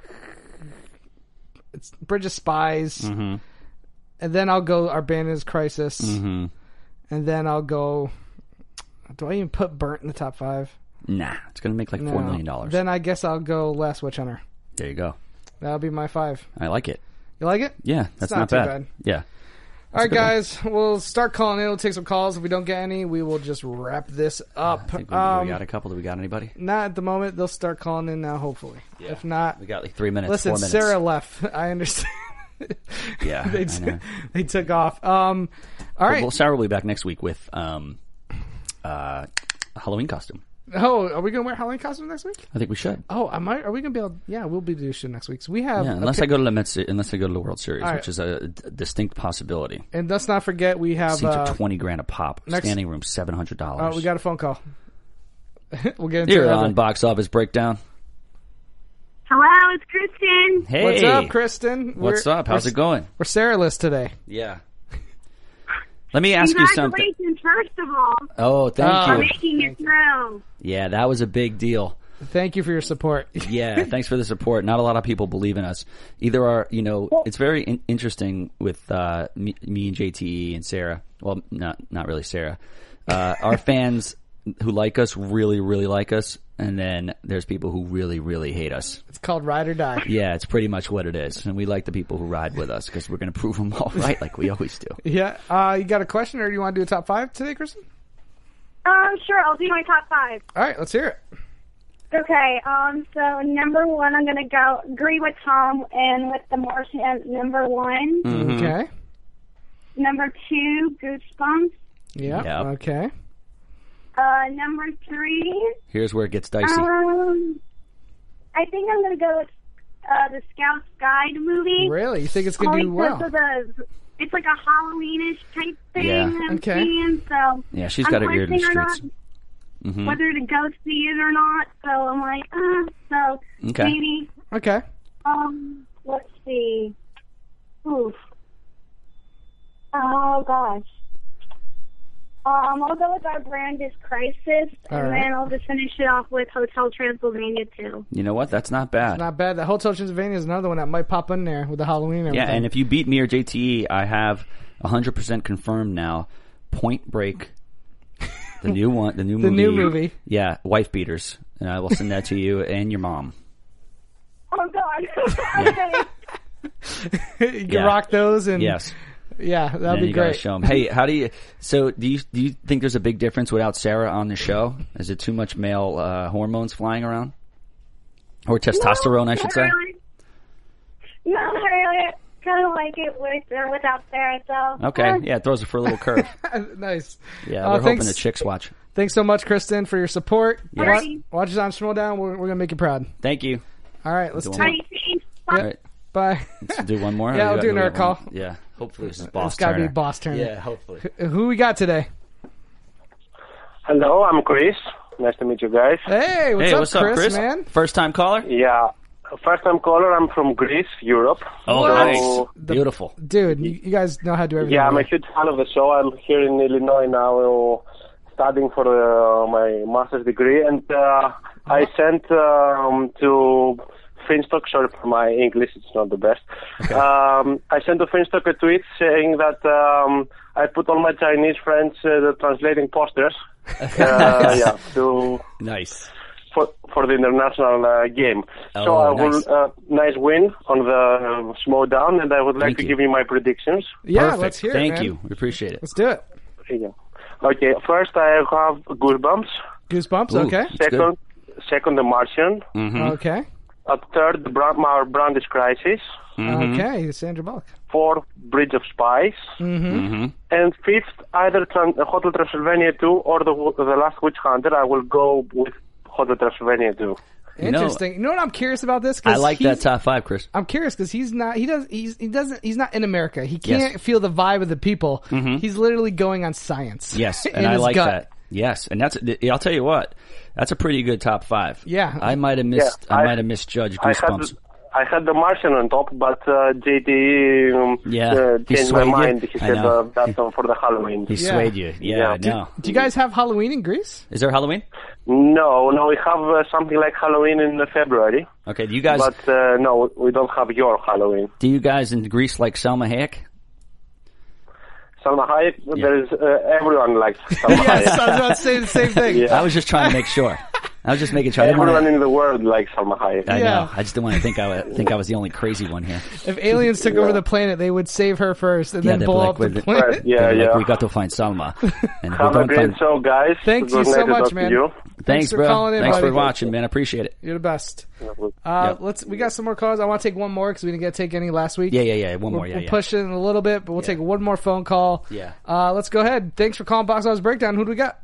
C: It's Bridge of Spies.
D: Mm-hmm.
C: And then I'll go Our Band is Crisis.
D: Mm-hmm.
C: And then I'll go. Do I even put Burnt in the top 5?
D: Nah, it's going to make like $4 million.
C: Then I guess I'll go Last Witch Hunter.
D: There you go.
C: That'll be my 5.
D: I like it.
C: You like it?
D: Yeah, that's
C: not
D: not
C: too
D: bad. Yeah.
C: All right, guys, we'll start calling in. We'll take some calls. If we don't get any, we will just wrap this up.
D: I think we got a couple. Do we got anybody?
C: Not at the moment. They'll start calling in now, hopefully.
D: Yeah.
C: If not...
D: We got like 3 minutes,
C: listen,
D: 4 minutes.
C: Sarah left. I understand.
D: Yeah,
C: they took off. All right.
D: Well, Sarah will be back next week with a Halloween costume.
C: Oh, are we going to wear Halloween costumes next week?
D: I think we should.
C: Oh, I might. Are we going to be able? Yeah, we'll be doing shit next week. So we have.
D: Yeah, unless I go to the World Series,
C: right,
D: which is a distinct possibility.
C: And let's not forget we have.
D: Seats are $20,000 a pop. Standing room $700.
C: We got a phone call. We'll get into
D: You're
C: it.
D: on Box Office Breakdown.
J: Hello, it's Kristen.
D: Hey,
C: what's up, Kristen?
D: What's up? How's it going?
C: We're Sarah-less today.
D: Yeah. Let me ask you something.
J: Congratulations, first of all.
D: Oh, thank you.
J: For making it through.
D: Yeah, that was a big deal.
C: Thank you for your support.
D: Yeah, thanks for the support. Not a lot of people believe in us. Either it's very interesting with me and JTE and Sarah. Well, not really Sarah. Our fans who like us really, really like us. And then there's people who really, really hate us.
C: It's called ride or die.
D: Yeah, it's pretty much what it is. And we like the people who ride with us because we're going to prove them all right like we always do.
C: Yeah. You got a question or do you want to do a top 5 today, Kristen?
J: Sure. I'll do my top 5.
C: All right. Let's hear it.
J: Okay. So number 1, I'm going to agree with Tom and with The Martian at number 1.
D: Mm-hmm.
C: Okay.
J: Number 2, Goosebumps.
C: Yeah. Yep. Okay.
J: Number 3.
D: Here's where it gets dicey.
J: I think I'm going to go with the Scout's Guide movie.
C: Really? You think it's going to do well?
J: It's like a Halloweenish type thing.
D: Yeah.
J: I'm seeing, so
D: yeah, she's got her ear to the streets.
J: Mm-hmm. Whether to go see it or not. So I'm like, so
D: okay.
J: Maybe.
C: Okay.
J: Let's see. Oof. Oh gosh. I'll go with Our Brand is Crisis, and then I'll just finish it off with Hotel Transylvania 2.
D: You know what? That's not bad.
C: It's not bad. The Hotel Transylvania is another one that might pop in there with the Halloween and everything.
D: Yeah, and if you beat me or JTE, I have 100% confirmed now, Point Break, the new one, the new movie.
C: The new movie.
D: Yeah, Wife Beaters. And I will send that to you and your mom.
J: Oh, God. Okay.
C: You can rock those and...
D: Yes.
C: Yeah, that'd
D: And
C: be
D: you gotta
C: great.
D: show 'em. Hey, how do you? So do you think there's a big difference without Sarah on the show? Is it too much male hormones flying around, or testosterone, I should say?
J: Really. Not really. Kind of like it with or without Sarah. So
D: Okay, yeah, it throws it for a little curve.
C: Nice.
D: Yeah, we're
C: thanks.
D: hoping the chicks watch.
C: Thanks so much, Kristen, for your support.
D: Yes.
C: Watch us on Schmodown. We're gonna make you proud.
D: Thank you.
C: All right, let's
D: Do
C: do
D: one
C: it.
D: All right,
C: Bye.
D: let's do one more.
C: Yeah,
D: Or
C: we'll do
D: we
C: another
D: got
C: call.
D: one? Yeah, hopefully this is Boss
C: It's got to
D: Turner.
C: be Boss Turner.
D: Yeah, hopefully.
C: Who we got today?
K: Hello, I'm Chris. Nice to meet you guys.
C: Hey, what's up, Chris, man?
D: First time caller?
K: Yeah. First time caller. I'm from Greece, Europe.
D: Oh,
K: So-
D: nice. Beautiful.
C: Dude, you guys know how to do everything.
K: Yeah, I'm a
C: right?
K: huge fan of the show. I'm here in Illinois now, studying for my master's degree, and I sent to Finstock. Sorry for my English; it's not the best. I sent to Finstock a tweet saying that I put all my Chinese friends translating posters. Yeah, to
D: nice.
K: For the international game. So I will nice win on the Schmodown, and I would like
D: Thank
K: to
D: you.
K: give you my predictions.
C: Yeah,
D: Perfect.
C: let's hear it,
D: Thank
C: man.
D: you. We appreciate it.
C: Let's do it.
K: Yeah. Okay, first I have Goosebumps.
C: Goosebumps.
D: Ooh.
C: Okay.
K: Second, The Martian.
D: Mm-hmm.
C: Okay.
K: Third, our Brandish Crisis.
D: Mm-hmm.
C: Okay. Sandra Bullock.
K: Fourth, Bridge of Spies.
D: Mm-hmm.
K: And fifth, either Hotel Transylvania 2 or the Last Witch Hunter. I will go with Hotel Transylvania 2.
C: Interesting. You know what I'm curious about this? 'Cause
D: I like that
C: he's-
D: top five, Chris.
C: I'm curious because he's not in America. He can't feel the vibe of the people.
D: Mhm.
C: He's literally going on science.
D: Yes,
C: in
D: and I
C: his
D: like
C: gut.
D: that. Yes, and I'll tell you what, that's a pretty good top five.
C: Yeah.
D: I might have missed.
K: Yeah,
D: I might have misjudged Goosebumps.
K: I had The Martian on top, but JT
D: He
K: changed my
D: swayed you?
K: mind. He
D: I
K: said
D: know.
K: that's for the Halloween.
D: He swayed you. Yeah, no.
C: Do you guys have Halloween in Greece?
D: Is there Halloween?
K: No, we have something like Halloween in February.
D: Okay, do you guys?
K: But no, we don't have your Halloween.
D: Do you guys in Greece like Salma Hayek?
K: Salma Hayek, there is everyone likes Salma
C: Yes,
K: Hayek.
C: I was about to say the same thing.
K: Yeah.
D: I was just trying to make sure. I was just making sure. I didn't
K: Everyone
D: wanna,
K: in the world likes Salma Hayek.
D: I
C: Yeah.
D: know. I just didn't want to think I was the only crazy one here.
C: If aliens took over the planet, they would save her first and then
D: they'd be
C: blow
D: like,
C: up the
D: "With-
C: planet.
K: Right, yeah,
D: They're like,
K: yeah.
D: we got to find Salma. And if we
K: Have a
D: don't
K: great
D: find,
K: show, guys.
C: Thank you
K: Good
C: so
K: night to
C: much,
K: talk to
C: man.
K: you.
D: thanks,
C: for
D: bro.
C: calling in,
D: Thanks
C: buddy.
D: for watching, man. I appreciate it.
C: You're the best.
D: Yep.
C: We got some more calls. I want to take one more because we didn't get to take any last week.
D: Yeah. One more.
C: We'll push it in a little bit, but we'll take one more phone call.
D: Yeah.
C: Let's go ahead. Thanks for calling Box Office Breakdown. Who do we got?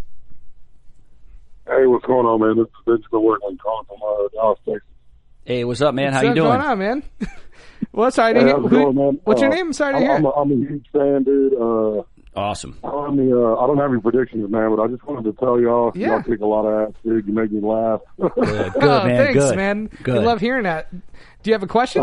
L: Hey, what's going on, man? This is Vince Workman calling from Dallas, Texas.
D: Hey, what's up, man? How you
C: What's
D: doing?
C: going on, man? Well, sorry to
L: Hey,
C: hear.
L: how's it going, man?
C: What's your name? Sorry to hear.
L: I'm a huge fan, dude.
D: Awesome.
L: I don't have any predictions, man, but I just wanted to tell y'all,
C: Yeah.
L: y'all kick a lot of ass, dude. You make me laugh.
D: Good, man.
C: Thanks,
D: Good.
C: man.
D: Good.
C: We love hearing that. Do you have a question?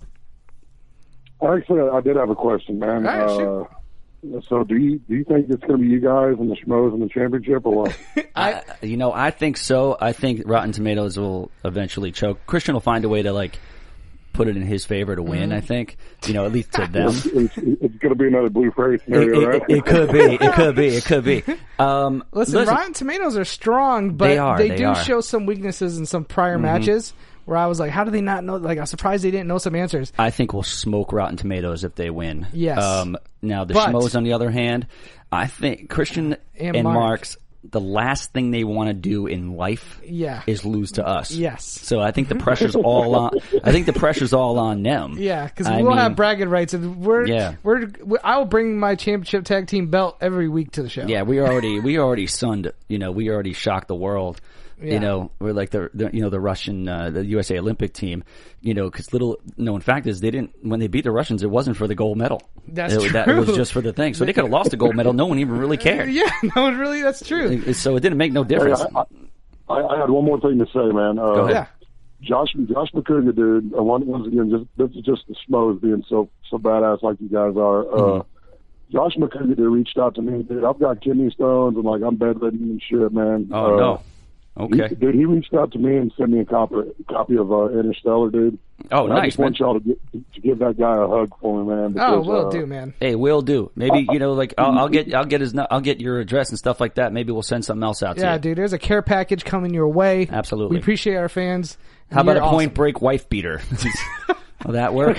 L: Actually, I did have a question, man.
C: All right, shoot.
L: So, do you think it's going to be you guys and the Schmoes in the championship, or what?
D: I think so. I think Rotten Tomatoes will eventually choke. Christian will find a way to put it in his favor to win.
C: Mm-hmm.
D: I think, at least to them.
L: It's going to be another blue face scenario, right?
D: It could be. It could be.
C: Listen, Rotten Tomatoes are strong, but
D: They
C: do
D: are.
C: show some weaknesses in some prior
D: Mm-hmm.
C: matches where I was like, how do they not know? Like, I was surprised they didn't know some answers.
D: I think we'll smoke Rotten Tomatoes if they win.
C: Yes.
D: Now the
C: But-
D: Schmoes, on the other hand, I think Christian
C: And
D: and
C: Mark.
D: Mark's, the last thing they want to do in life
C: Yeah.
D: is lose to us.
C: Yes.
D: So I think the pressure's all on. I think the pressure's all on them.
C: Yeah, because
D: I
C: we'll
D: mean,
C: have bragging rights, and
D: Yeah.
C: I will bring my championship tag team belt every week to the show.
D: Yeah, we already sunned. We already shocked the world.
C: Yeah.
D: We're like the Russian, the USA Olympic team. Because little known fact is when they beat the Russians, it wasn't for the gold medal.
C: That's
D: It
C: true.
D: was just for the thing. So they could have lost the gold medal. No one even really cared.
C: Yeah, no one really. That's true.
D: So it didn't make no difference.
L: I had one more thing to say, man.
D: Go ahead.
C: Yeah.
L: Josh McCougar, dude. Once again, this is just the Schmoes being so badass like you guys are. Josh McCougar reached out to me, dude. I've got kidney stones and I'm bedridden and shit, man.
D: Oh no. Okay.
L: He reached out to me and sent me a copy of Interstellar, dude.
D: Oh,
L: and
D: nice,
L: I just want y'all to give that guy a hug for me, man. Because,
C: Will do, man.
D: Hey, will do. Maybe I'll get your address and stuff like that. Maybe we'll send something else out to
C: Yeah,
D: you.
C: dude. There's a care package coming your way.
D: Absolutely.
C: We appreciate our fans.
D: How about
C: You're
D: a
C: awesome.
D: Point Break wife beater? Will that work?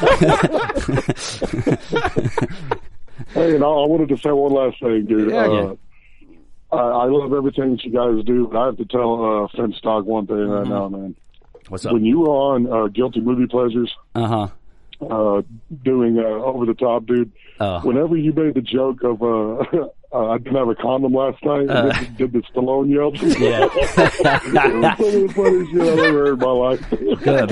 L: Hey, and I wanted to say one last thing, dude. I love everything that you guys do, but I have to tell Finstock one thing right now, man.
D: What's up?
L: When you were on Guilty Movie Pleasures, doing Over the Top, dude, whenever you made the joke of I didn't have a condom last night, and did the Stallone yelp.
D: Yeah.
L: It was some of the funniest shit I've ever heard in my life.
D: Good,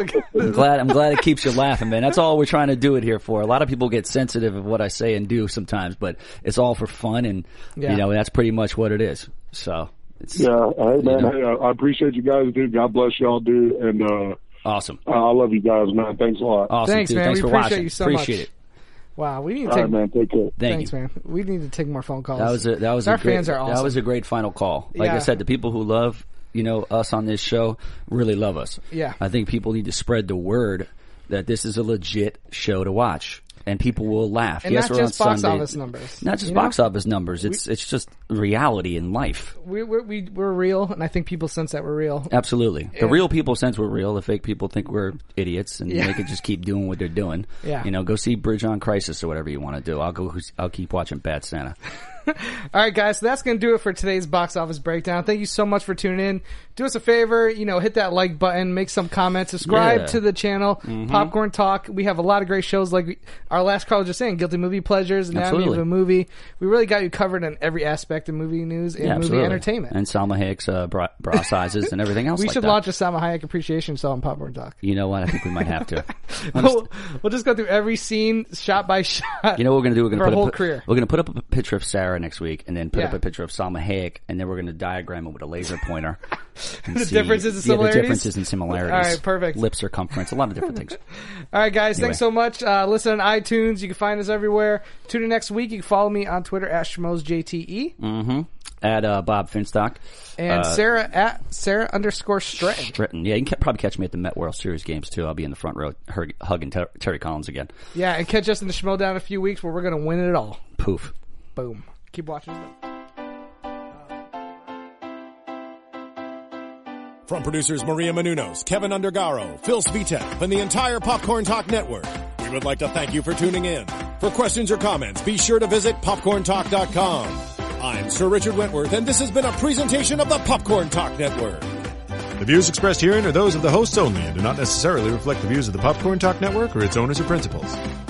D: man. I'm glad it keeps you laughing, man. That's all we're trying to do it here for. A lot of people get sensitive of what I say and do sometimes, but it's all for fun, and you know, that's pretty much what it is. So
L: hey man, hey, I appreciate you guys, dude. God bless y'all, dude, and
D: awesome.
L: I love you guys, man. Thanks a lot.
D: Awesome.
C: Thanks,
D: dude.
C: man.
D: Thanks
C: we
D: for
C: appreciate
D: watching.
C: you so
D: Appreciate
C: much.
D: it.
C: Wow, we need to
L: All
C: take.
L: right, man. Take care.
C: Thanks, man. We need to take more phone calls.
D: That was
C: our
D: a great,
C: fans are awesome.
D: That was a great final call. Like I said, the people who love, you know, us on this show really love us.
C: Yeah.
D: I think people need to spread the word that this is a legit show to watch. And people will laugh.
C: And
D: yes,
C: not
D: we're
C: just
D: on
C: box
D: Sunday.
C: office numbers.
D: Not just box office numbers. It's just reality in life.
C: We're real, and I think people sense that we're real.
D: Absolutely. The real people sense we're real. The fake people think we're idiots, and they can just keep doing what they're doing.
C: Yeah.
D: You know, go see Bridge on Crisis or whatever you want to do. I'll keep watching Bad Santa.
C: All right, guys, so that's going to do it for today's box office breakdown. Thank you so much for tuning in. Do us a favor, you know, hit that like button, make some comments, subscribe to the channel, Popcorn Talk. We have a lot of great shows like our last call was just saying, Guilty Movie Pleasures, Anatomy of a Movie. We really got you covered in every aspect of movie news and movie entertainment.
D: And Salma Hayek's bra sizes and everything else
C: we
D: like
C: should
D: that.
C: launch a Salma Hayek appreciation show on Popcorn Talk.
D: You know what? I think we might have to.
C: We'll just go through every scene, shot by shot.
D: You know what we're going to do? We're
C: going
D: to put up a picture of Sarah next week, and then put up a picture of Salma Hayek, and then we're going to diagram it with a laser pointer.
C: The differences and similarities?
D: The differences and similarities.
C: All right, perfect.
D: Lip circumference, a lot of different things.
C: All right, guys, thanks so much. Listen on iTunes. You can find us everywhere. Tune in next week. You can follow me on Twitter at SchmoesJTE.
D: At Bob Finstock.
C: And Sarah at Sarah_Stratton.
D: Yeah, you can probably catch me at the Met World Series games, too. I'll be in the front row hugging Terry Collins again.
C: Yeah, and catch us in the Schmoedown in a few weeks where we're going to win it all.
D: Poof.
C: Boom. Keep watching.
B: From producers Maria Menounos, Kevin Undergaro, Phil Svitek, and the entire Popcorn Talk Network, we would like to thank you for tuning in. For questions or comments, be sure to visit popcorntalk.com. I'm Sir Richard Wentworth, and this has been a presentation of the Popcorn Talk Network.
M: The views expressed herein are those of the hosts only and do not necessarily reflect the views of the Popcorn Talk Network or its owners or principals.